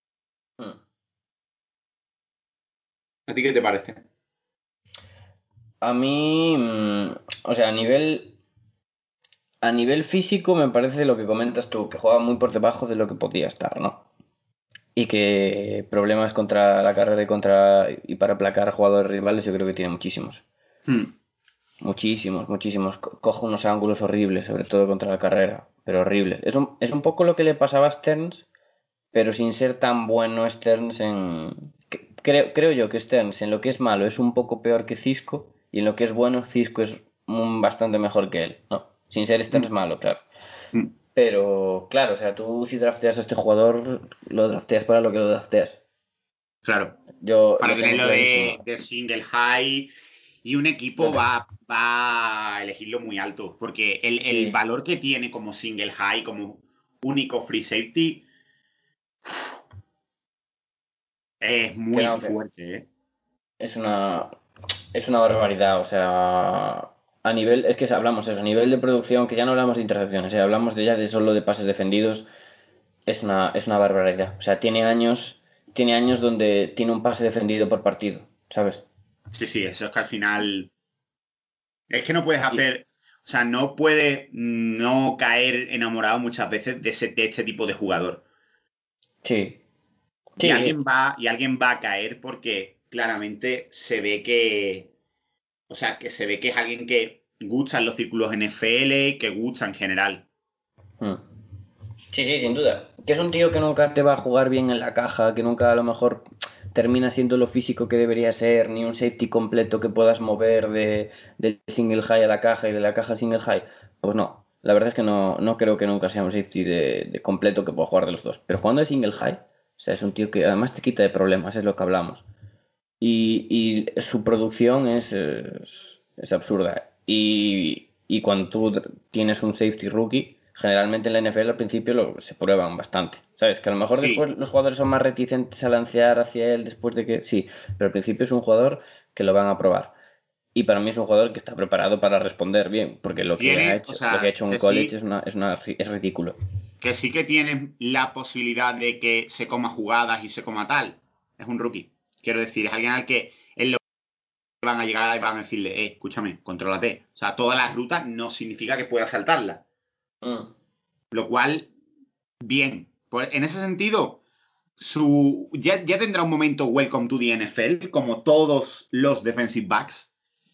Hmm. ¿A ti qué te parece? A mí, mm, o sea, a nivel, a nivel físico me parece lo que comentas tú, que juega muy por debajo de lo que podía estar, ¿no? Y que problemas contra la carrera y contra y para aplacar a jugadores rivales yo creo que tiene muchísimos. Hmm. Muchísimos, muchísimos. Co- Coge unos ángulos horribles, sobre todo contra la carrera, pero horribles. Es un, es un poco lo que le pasaba a Stearns, pero sin ser tan bueno Stearns en... que- Creo, creo yo que Stearns en lo que es malo es un poco peor que Cisco y en lo que es bueno Cisco es mm, bastante mejor que él, ¿no? Sin ser Stearns Hmm. malo, claro. Hmm. Pero claro, o sea, tú si drafteas a este jugador, lo drafteas para lo que lo drafteas. Claro. Yo Para lo tengo tenerlo de, clarísimo. de single high y un Lo equipo te- va, va a elegirlo muy alto, porque el, el Sí, valor que tiene como single high, como único free safety, es que muy no, que fuerte, ¿eh? es una es una barbaridad, o sea, a nivel, es que hablamos eso, a nivel de producción, que ya no hablamos de intercepciones, eh, hablamos de ya de solo de pases defendidos, es una es una barbaridad. O sea, tiene años tiene años donde tiene un pase defendido por partido, ¿sabes? Sí, sí, eso es que al final es que no puedes Y hacer, o sea, no puedes no caer enamorado muchas veces de, ese, de este tipo de jugador. sí, Y sí, alguien sí. va, y alguien va a caer porque claramente se ve que, o sea, que se ve que es alguien que gusta en los círculos N F L, que gusta en general. Mm. Sí, sí, sin duda. Que es un tío que nunca te va a jugar bien en la caja, que nunca a lo mejor termina siendo lo físico que debería ser, ni un safety completo que puedas mover de, del single high a la caja y de la caja al single high. Pues no, la verdad es que no, no creo que nunca sea un safety de, de completo que pueda jugar de los dos. Pero jugando de single high, o sea, es un tío que además te quita de problemas, es lo que hablamos. Y, y su producción es, es, es absurda. Y, y cuando tú tienes un safety rookie, generalmente en la N F L al principio lo, se prueban bastante. ¿Sabes? Que a lo mejor Sí, después los jugadores son más reticentes a lancear hacia él después de que... Sí, pero al principio es un jugador que lo van a probar. Y para mí es un jugador que está preparado para responder bien, porque lo que ha tienes, o hecho, lo que ha sea, hecho en que college sí, es, una, es, una, es ridículo. que sí que tienes la posibilidad de que se coma jugadas y se coma tal. Es un rookie. Quiero decir, es alguien al que él lo van a llegar y van a decirle, eh, escúchame, contrólate. O sea, todas las rutas no significa que pueda saltarlas. Mm. Lo cual, bien. Pues en ese sentido, su ya, ya tendrá un momento Welcome to the N F L, como todos los defensive backs.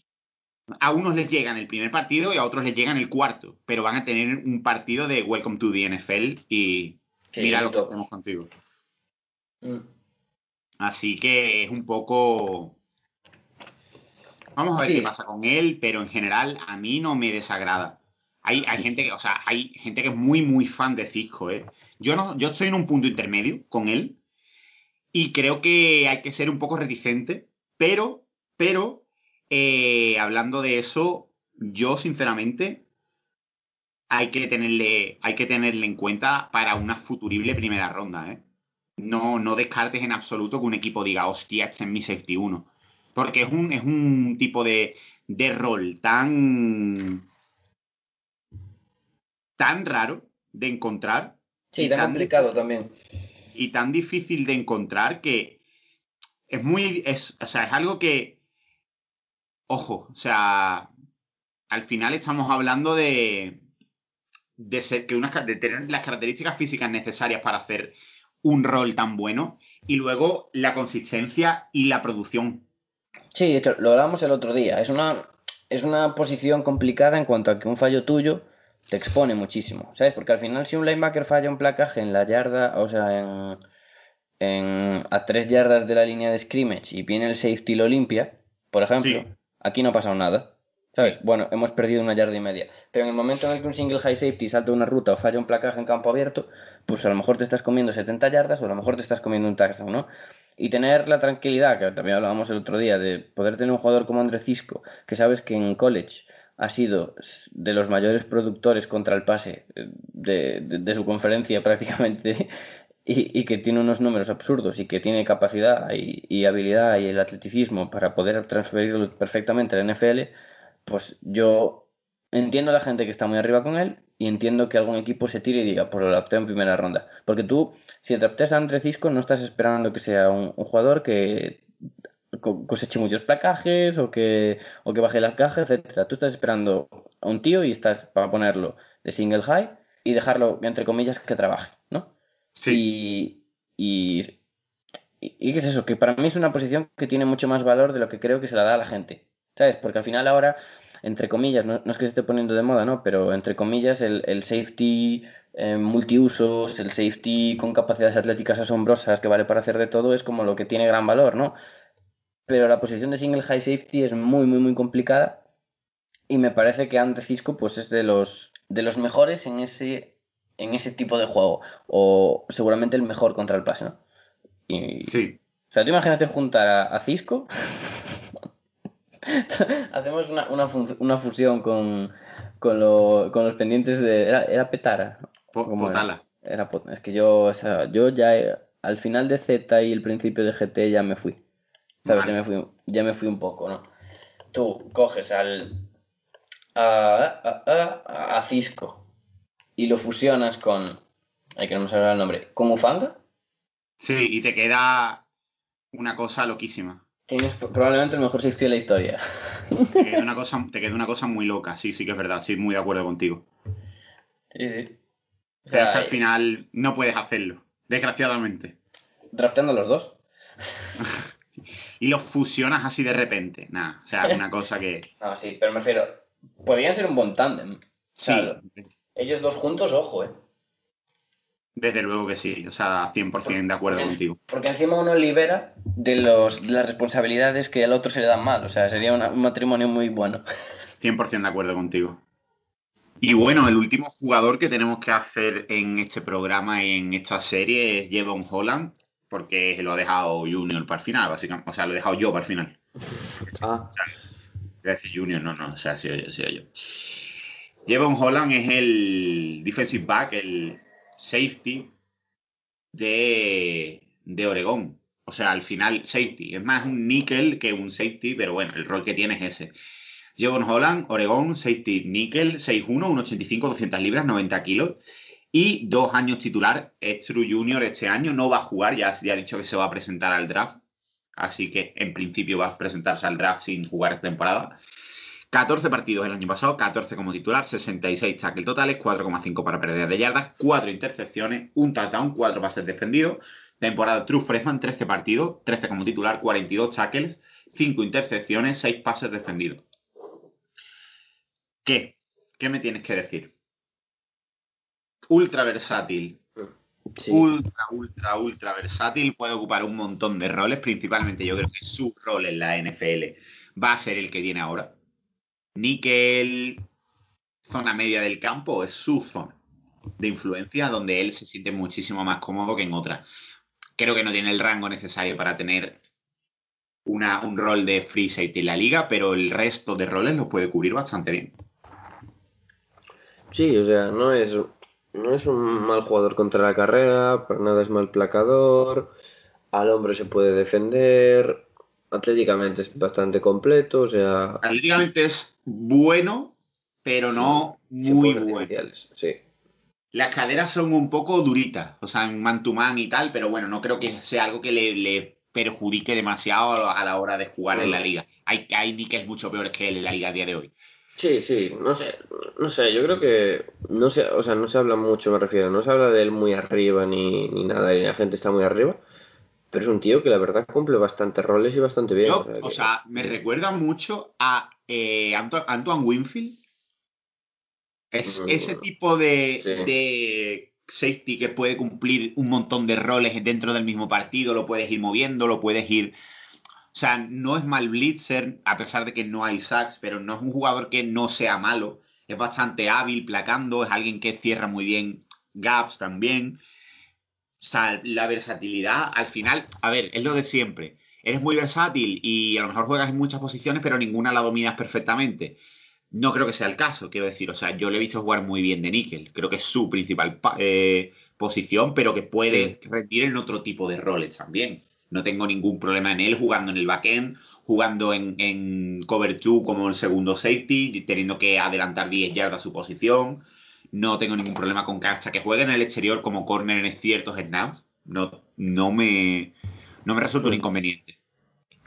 A unos les llega en el primer partido y a otros les llega en el cuarto, pero van a tener un partido de Welcome to the N F L y mira Sí, lo que hacemos todos. contigo. Mm. Así que es un poco... Vamos a ver qué Sí. pasa con él, pero en general a mí no me desagrada. Hay, hay gente que, o sea, hay gente que es muy, muy fan de Cisco, ¿eh? Yo no, yo estoy en un punto intermedio con él y creo que hay que ser un poco reticente, pero, pero, eh, hablando de eso, yo sinceramente hay que tenerle, hay que tenerle en cuenta para una futurible primera ronda, ¿eh? No, no descartes en absoluto que un equipo diga, hostia, este es mi safety uno. Porque es un, es un tipo de, de rol tan, tan raro de encontrar Sí, y tan tan complicado difícil, también. y tan difícil de encontrar que es muy, es, o sea, es algo que, ojo, o sea, al final estamos hablando de, de ser que unas, de tener las características físicas necesarias para hacer un rol tan bueno y luego la consistencia y la producción. Sí, que lo hablamos el otro día. Es una, es una posición complicada en cuanto a que un fallo tuyo te expone muchísimo, ¿sabes? Porque al final si un linebacker falla un placaje en la yarda, o sea, en, en a tres yardas de la línea de scrimmage y viene el safety y lo limpia, por ejemplo, Sí, aquí no ha pasado nada. ¿Sabes? sí. Bueno, hemos perdido una yarda y media. Pero en el momento en el que un single high safety salta una ruta o falla un placaje en campo abierto, pues a lo mejor te estás comiendo setenta yardas o a lo mejor te estás comiendo un touchdown, ¿no? Y tener la tranquilidad, que también hablábamos el otro día, de poder tener un jugador como André Cisco, que sabes que en college ha sido de los mayores productores contra el pase eh, de, de, de su conferencia prácticamente, y, y, que tiene unos números absurdos y que tiene capacidad y, y habilidad y el atleticismo para poder transferirlo perfectamente al N F L, pues yo entiendo a la gente que está muy arriba con él y entiendo que algún equipo se tire y diga, pues lo drafteo en primera ronda. Porque tú, si drafteas a André Cisco, no estás esperando que sea un, un jugador que co- coseche muchos placajes o que, o que baje las cajas, etcétera. Tú estás esperando a un tío y estás para ponerlo de single high y dejarlo, entre comillas, que trabaje, ¿no? Sí, Y, y, y, y ¿qué es eso? Que para mí es una posición que tiene mucho más valor de lo que creo que se la da a la gente, ¿sabes? Porque al final ahora, entre comillas, no, no es que se esté poniendo de moda, ¿no? Pero entre comillas, el, el safety eh, multiusos, el safety con capacidades atléticas asombrosas que vale para hacer de todo, es como lo que tiene gran valor, ¿no? Pero la posición de single high safety es muy, muy, muy complicada y me parece que Andre Cisco pues es de los, de los mejores en ese, en ese tipo de juego, o seguramente el mejor contra el pase, ¿no? Y, sí. o sea, tú imagínate juntar a, a Cisco, hacemos una, una, fun- una fusión con, con, lo- con los pendientes de... Era, era Petara, Po- ¿cómo era? Potala. Era Pot- es que yo, o sea, yo ya eh, al final de Z y el principio de G T ya me fui, ¿sabes? Ya Vale. me fui, ya me fui un poco, ¿no? Tú coges al... a, a, a, a Cisco y lo fusionas con... Ay, que no me sale el nombre. ¿Con Ufanga? Sí, y te queda una cosa loquísima. Tienes probablemente el mejor safety de la historia. Te queda una cosa, te queda una cosa muy loca. Sí, sí que es verdad. Estoy muy de acuerdo contigo. Sí, sí. O Pero es que sea, al eh, final no puedes hacerlo. Desgraciadamente. drafteando los dos. Y los fusionas así de repente. Nada. O sea, es una cosa que. No, sí, pero me refiero, podrían ser un buen tándem. O sea, Sí, lo- ellos dos juntos, ojo, eh. desde luego que sí. O sea, cien por Por- ciento de acuerdo Porque, contigo. porque encima uno libera de los de las responsabilidades que al otro se le dan mal. O sea, sería una- un matrimonio muy bueno. cien por ciento de acuerdo contigo. Y bueno, el último jugador que tenemos que hacer en este programa y en esta serie es Jevon Holland, porque lo ha dejado Junior para el final, básicamente. O sea, lo he dejado yo para el final. Ah. Gracias, Junior, no, no, o sea, sí, yo, sí, yo. Jevon Holland es el defensive back, el safety de, de Oregón. O sea, al final, safety. Es más un nickel que un safety, pero bueno, el rol que tiene es ese. Jevon Holland, Oregón, safety nickel, seis uno, uno ochenta y cinco, doscientas libras, noventa kilos. Y dos años titular. Es True Junior este año, no va a jugar, ya, ya ha dicho que se va a presentar al draft. Así que en principio va a presentarse al draft sin jugar esta temporada. catorce partidos el año pasado, catorce como titular, sesenta y seis tackles totales, cuatro coma cinco para perder de yardas, cuatro intercepciones, un touchdown, cuatro pases defendidos. Temporada True Freshman, trece partidos, trece como titular, cuarenta y dos tackles, cinco intercepciones, seis pases defendidos. ¿Qué? ¿Qué me tienes que decir? Ultra versátil. Sí. Ultra, ultra, ultra versátil. Puede ocupar un montón de roles. Principalmente yo creo que su rol en la N F L va a ser el que tiene ahora. Nickel, zona media del campo, es su zona de influencia donde él se siente muchísimo más cómodo que en otras. Creo que no tiene el rango necesario para tener una, un rol de free safety en la liga, pero el resto de roles los puede cubrir bastante bien. Sí, o sea, no es, no es un mal jugador contra la carrera, para nada es mal placador, al hombre se puede defender, atléticamente es bastante completo, o sea, Atléticamente es bueno, pero sin, no sin muy bueno. potenciales, sí. Las caderas son un poco duritas, o sea, en man to man y tal, pero bueno, no creo que sea algo que le, le perjudique demasiado a la hora de jugar en la Mm. liga. Hay, hay nickels mucho peores que él en la liga a día de hoy. Sí, sí, no sé, no sé, yo creo que no se, o sea, no se habla mucho, me refiero, no se habla de él muy arriba ni, ni nada, y la gente está muy arriba, pero es un tío que la verdad cumple bastantes roles y bastante bien, o Yo, sea o que, sea, me recuerda mucho a eh, Anto- Antoine Winfield. Es ese mm, tipo de, sí. de safety que puede cumplir un montón de roles dentro del mismo partido, lo puedes ir moviendo, lo puedes ir. O sea, no es mal blitzer, a pesar de que no hay sacks, pero no es un jugador que no sea malo. Es bastante hábil, placando, es alguien que cierra muy bien gaps también. O sea, la versatilidad, al final, a ver, es lo de siempre. Eres muy versátil y a lo mejor juegas en muchas posiciones, pero ninguna la dominas perfectamente. No creo que sea el caso, quiero decir. O sea, yo le he visto jugar muy bien de níquel. Creo que es su principal pa- eh, posición, pero que Mm. puede rendir en otro tipo de roles también. No tengo ningún problema en él jugando en el backend, jugando en, en cover dos como el segundo safety, teniendo que adelantar diez yardas a su posición. No tengo ningún problema con Cacha que juegue en el exterior como corner en ciertos snaps. No, no me, no me resulta un Mm. inconveniente.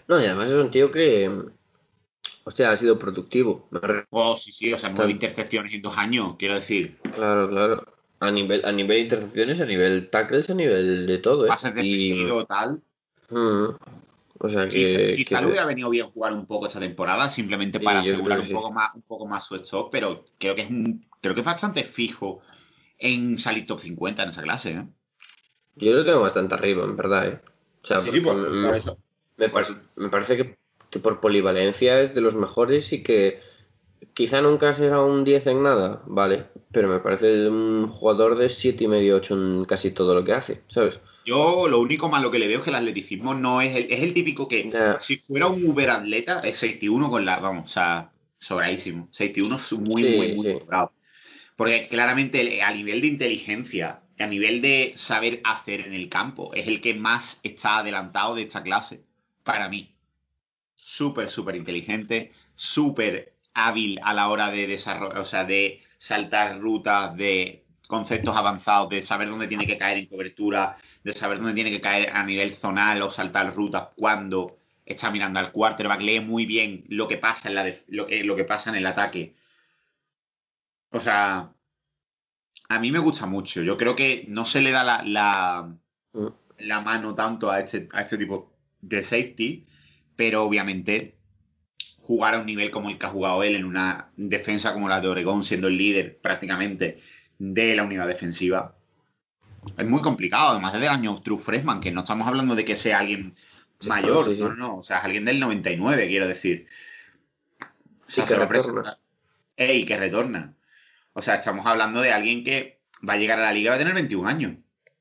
No, y además es un tío que, hostia, ha sido productivo. Me re- Oh, sí, sí, o sea, nueve tan- intercepciones en dos años, quiero decir. Claro, claro. A nivel, a nivel de intercepciones, a nivel tackles, a nivel de todo, ¿eh? Pases Y, defendidos, tal. mm, o sea Quizá, que, quizá le que hubiera venido bien jugar un poco esta temporada, simplemente para sí, yo creo asegurar que un sí. poco más, un poco más su stock, pero creo que es un, creo que es bastante fijo en salir top cincuenta en esa clase, ¿eh? Yo lo tengo bastante arriba, en verdad, ¿eh? O sea, Sí, sí, porque por, me, por me- eso. me Por par- eso. me parece que, que por polivalencia es de los mejores y que quizá nunca será un diez en nada, vale, pero me parece un jugador de siete y medio, ocho en casi todo lo que hace, ¿sabes? Yo lo único malo que le veo es que el atleticismo no es el, es el típico que Ya, si fuera un Uber atleta es sesenta y uno con la, vamos, o sea, sobradísimo. sesenta y uno es muy, muy, sí, muy sí. sobrado. Porque claramente el- a nivel de inteligencia, a nivel de saber hacer en el campo, es el que más está adelantado de esta clase, para mí. Súper, súper inteligente, súper hábil a la hora de desarrollar, o sea, de saltar rutas, de conceptos avanzados, de saber dónde tiene que caer en cobertura, de saber dónde tiene que caer a nivel zonal o saltar rutas cuando está mirando al quarterback, lee muy bien lo que pasa en la def- lo que, lo que pasa en el ataque. O sea, a mí me gusta mucho. Yo creo que no se le da la, la, Mm. la mano tanto a este, a este tipo de safety, pero obviamente jugar a un nivel como el que ha jugado él en una defensa como la de Oregón, siendo el líder prácticamente de la unidad defensiva, es muy complicado. Además es del año True Freshman, que no estamos hablando de que sea alguien Sí, no, sí, mayor, no, no, sí. no, o sea, es alguien del noventa y nueve, quiero decir. O Y sea, que se va a retorna. presentar. ¡Ey! Que retorna. O sea, estamos hablando de alguien que va a llegar a la liga y va a tener veintiún años.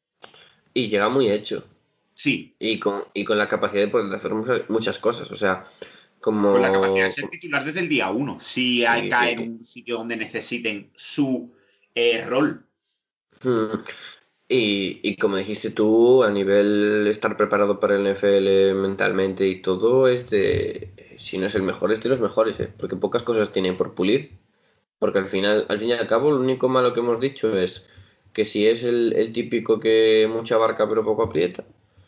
Y llega muy hecho. Sí, Y con, y con la capacidad de poder hacer muchas, muchas cosas. O sea, con la capacidad de como... ser titular desde el día uno. Si hay, Sí, cae sí, en sí. un sitio donde necesiten su eh, rol. Mm. Y, y como dijiste tú, a nivel estar preparado para el N F L mentalmente y todo, es de, si no es el mejor, es de los mejores, ¿eh? Porque pocas cosas tiene por pulir. Porque al final, al fin y al cabo, lo único malo que hemos dicho es que si es el, el típico que mucha abarca pero poco aprieta,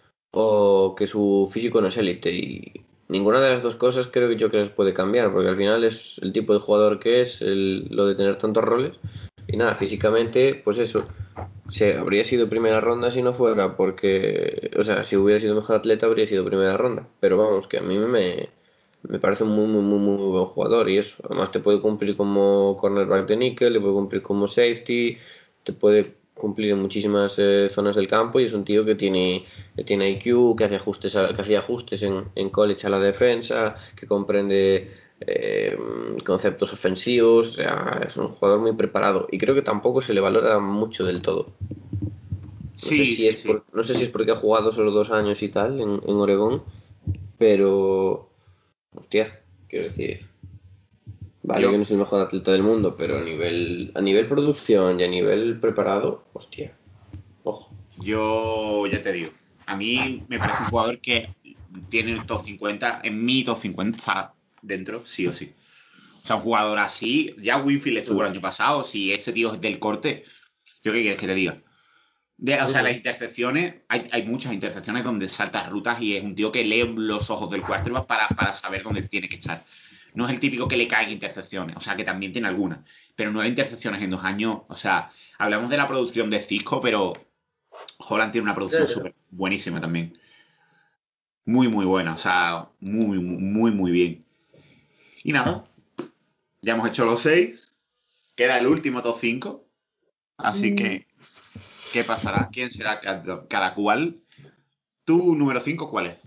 o que su físico no es élite. Y ninguna de las dos cosas creo que yo que les puede cambiar, porque al final es el tipo de jugador que es, el, lo de tener tantos roles. Y nada, físicamente, pues eso, se habría sido primera ronda si no fuera porque, o sea, si hubiera sido mejor atleta habría sido primera ronda. Pero vamos, que a mí me, me parece un muy, muy, muy, muy buen jugador y eso. Además te puede cumplir como cornerback de níquel, le puede cumplir como safety, te puede cumplir en muchísimas eh, zonas del campo y es un tío que tiene, que tiene I Q, que hace ajustes, a- que hacía ajustes en, en college a la defensa, que comprende eh, conceptos ofensivos, o sea, es un jugador muy preparado y creo que tampoco se le valora mucho del todo. No sé Sí, si sí, es sí. por, no sé si es porque ha jugado solo dos años y tal en, en Oregón, pero hostia, quiero decir, vale que Yo, no es el mejor atleta del mundo, pero a nivel, a nivel producción y a nivel preparado, hostia, ojo. yo ya te digo, a mí me parece un jugador que tiene el top cincuenta, en mi top cincuenta está dentro, sí o sí. O sea, un jugador así, ya Winfield estuvo Mm. el año pasado, si este tío es del corte, ¿yo qué quieres que te diga? De- o sea, las Ujú. intercepciones, hay, hay muchas intercepciones donde salta rutas y es un tío que lee los ojos del quarterback para, para saber dónde tiene que estar. No es el típico que le caen intercepciones, o sea, que también tiene algunas, pero nueve intercepciones en dos años, o sea, hablamos de la producción de Cisco, pero Holland tiene una Ya, producción ya. súper buenísima también. Muy, muy buena, o sea, muy, muy, muy bien. Y nada, ya hemos hecho los seis, queda el último top cinco, así que, ¿qué pasará? ¿Quién será cada, cada cual? ¿Tu número cinco cuál es?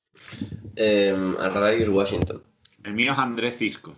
Eh, a Ryan Washington. El mío es Andrés Cisco.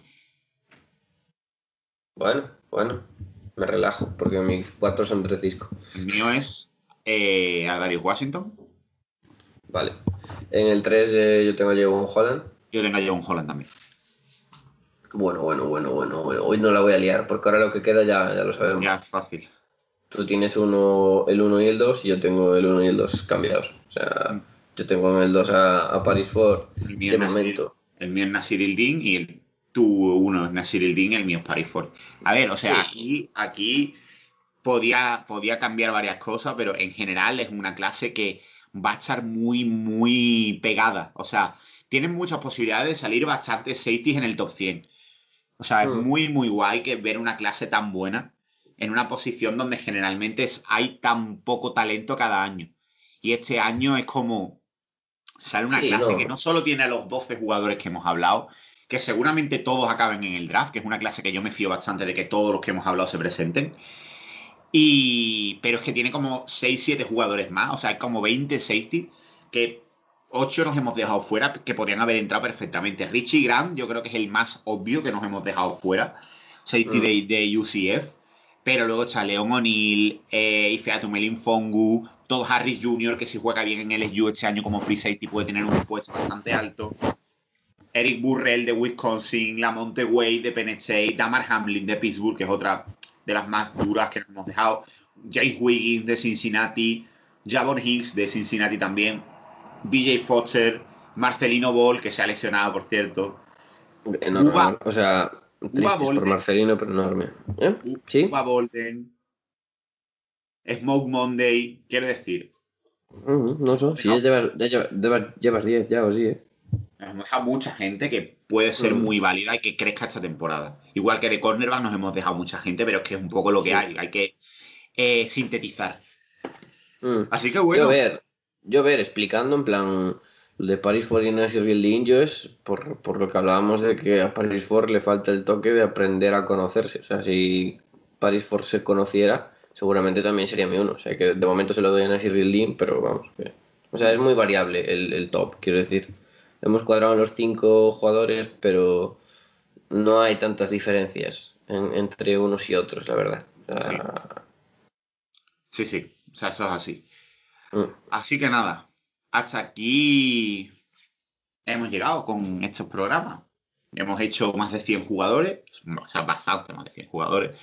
Bueno, bueno, me relajo porque mis cuatro son tres discos. El mío es eh, Darius Washington. Vale. En el tres eh, yo tengo a Jevon Holland. Yo tengo a John Holland también. Bueno, bueno, bueno, bueno, bueno. Hoy no la voy a liar porque ahora lo que queda ya, ya lo sabemos. Ya es fácil. Tú tienes uno, el uno y el dos y yo tengo el uno y el dos cambiados. O sea, yo tengo en el dos a, a Paris Ford El mío es de Nasir, momento. el mío es Nasir Ildin y el, tu uno es Nasir Ildin y el mío es Paris Ford. A ver, o sea, Sí. aquí, aquí podía, podía cambiar varias cosas, pero en general es una clase que va a estar muy, muy pegada. O sea, tienen muchas posibilidades de salir bastantes safeties en el top cien. O sea, es Mm. muy, muy guay que ver una clase tan buena en una posición donde generalmente es- hay tan poco talento cada año. Y este año es como sale una Sí, clase que no no. solo tiene a los doce jugadores que hemos hablado, que seguramente todos acaben en el draft, que es una clase que yo me fío bastante de que todos los que hemos hablado se presenten. Y, pero es que tiene como seis siete jugadores más, o sea, hay como veinte safety que ocho nos hemos dejado fuera, que podrían haber entrado perfectamente. Richie Grant, yo creo que es el más obvio que nos hemos dejado fuera, safety Mm. de, de U C F. Pero luego está Leon O'Neill, eh, Ifeatumelin Fongu, Todd Harris junior, que si juega bien en L S U este año como free safety puede tener un puesto bastante alto. Eric Burrell de Wisconsin, Lamonte Wade de Penn State, Damar Hamlin de Pittsburgh, que es otra de las más duras que nos hemos dejado, James Wiggins de Cincinnati, Javon Hicks de Cincinnati también, B J Foster, Marcelino Ball, que se ha lesionado, por cierto, Enorme, Uba, Mar- o sea, Uba tristes por Bolden, Marcelino, pero enorme. ¿Eh? ¿Sí? Uba Bolden, Smoke Monday, quiero decir, Mm, no sé, hemos si ya dejado, llevas, ya llevas, llevas, llevas diez ya o sí, ¿eh? nos hemos dejado mucha gente que puede ser Mm, muy válida y que crezca esta temporada. Igual que de cornerback nos hemos dejado mucha gente, pero es que es un poco lo que sí. hay, hay que eh, sintetizar. Mm. Así que Yo bueno, ver, yo ver, explicando en plan lo de Paris cuarenta y nueve y Real Ninja es por, por lo que hablábamos de que a Paris cuatro le falta el toque de aprender a conocerse. O sea, si Paris cuatro se conociera, seguramente también sería mi uno. O sea, que de momento se lo doy a Nasir Real, pero vamos. Que- o sea, es muy variable el, el top, quiero decir. Hemos cuadrado los cinco jugadores, pero no hay tantas diferencias en- entre unos y otros, la verdad. O sí, sea, sí, sí, o sea, eso es así. mm, Así que nada, hasta aquí hemos llegado con estos programas. Hemos hecho más de cien jugadores, o sea, bastante más de cien jugadores.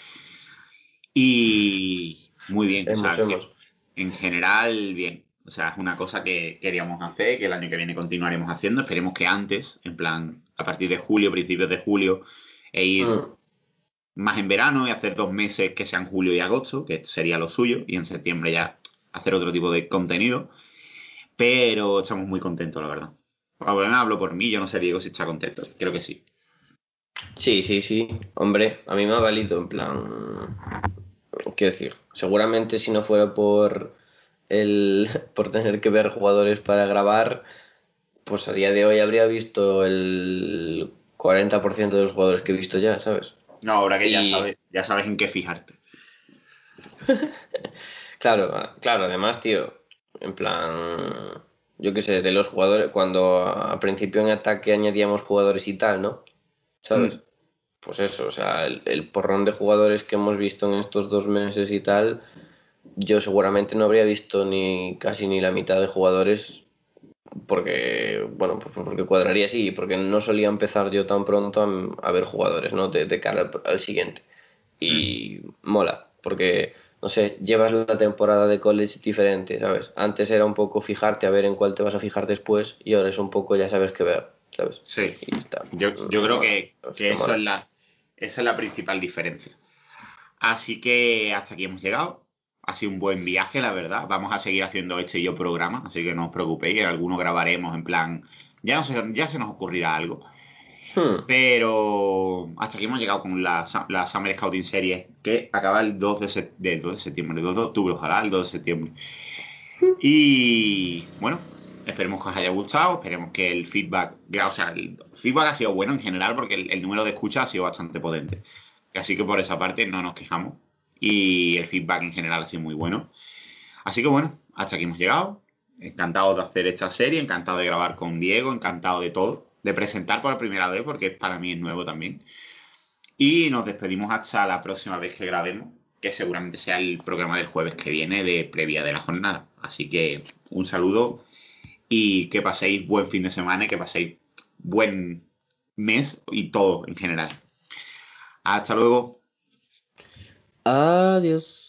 Y muy bien, o hemos, sea, hemos. que en general bien. O sea, es una cosa que queríamos hacer, que el año que viene continuaremos haciendo. Esperemos que antes, en plan, a partir de julio, principios de julio, e ir Mm. más en verano y hacer dos meses que sean julio y agosto, que sería lo suyo, y en septiembre ya hacer otro tipo de contenido. Pero estamos muy contentos, la verdad. Bueno, hablo por mí, yo no sé, Diego, si está contento. Creo que sí. Sí, sí, sí. Hombre, a mí me ha valido, en plan. Quiero decir, seguramente si no fuera por el por tener que ver jugadores para grabar, pues a día de hoy habría visto el cuarenta por ciento de los jugadores que he visto ya, ¿sabes? No, ahora que ya Y sabes, ya sabes en qué fijarte. claro, a- claro, además, tío, en plan, yo qué sé, de los jugadores, cuando a, a principio en ataque añadíamos jugadores y tal, ¿no? ¿Sabes? Mm, Pues eso, o sea, el, el porrón de jugadores que hemos visto en estos dos meses y tal, yo seguramente no habría visto ni casi ni la mitad de jugadores porque, bueno, pues porque cuadraría así, porque no solía empezar yo tan pronto a, a ver jugadores, ¿no? De, de cara al, al siguiente. mm, Y mola, porque, no sé, llevas la temporada de college diferente, ¿sabes? Antes era un poco fijarte a ver en cuál te vas a fijar después y ahora es un poco ya sabes qué ver, ¿sabes? sí. Y está, Yo, yo creo mola, que, así que que eso es mola. la, esa es la principal diferencia. Así que hasta aquí hemos llegado. Ha sido un buen viaje, la verdad. Vamos a seguir haciendo este y yo programa, así que no os preocupéis, que alguno grabaremos en plan. Ya, no se, ya se nos ocurrirá algo. Hmm. Pero hasta aquí hemos llegado con la, Sa- la Summer Scouting Series, que acaba el dos de, sep- del dos de septiembre, el dos de octubre, ojalá el dos de septiembre. Y bueno, esperemos que os haya gustado, esperemos que el feedback, o sea, el feedback ha sido bueno en general porque el, el número de escuchas ha sido bastante potente. Así que por esa parte no nos quejamos. Y el feedback en general ha sido muy bueno. Así que bueno, hasta aquí hemos llegado. Encantado de hacer esta serie, encantado de grabar con Diego, encantado de todo, de presentar por primera vez porque para mí es nuevo también. Y nos despedimos hasta la próxima vez que grabemos, que seguramente sea el programa del jueves que viene de previa de la jornada. Así que un saludo y que paséis buen fin de semana y que paséis buen mes y todo en general. Hasta luego. Adiós.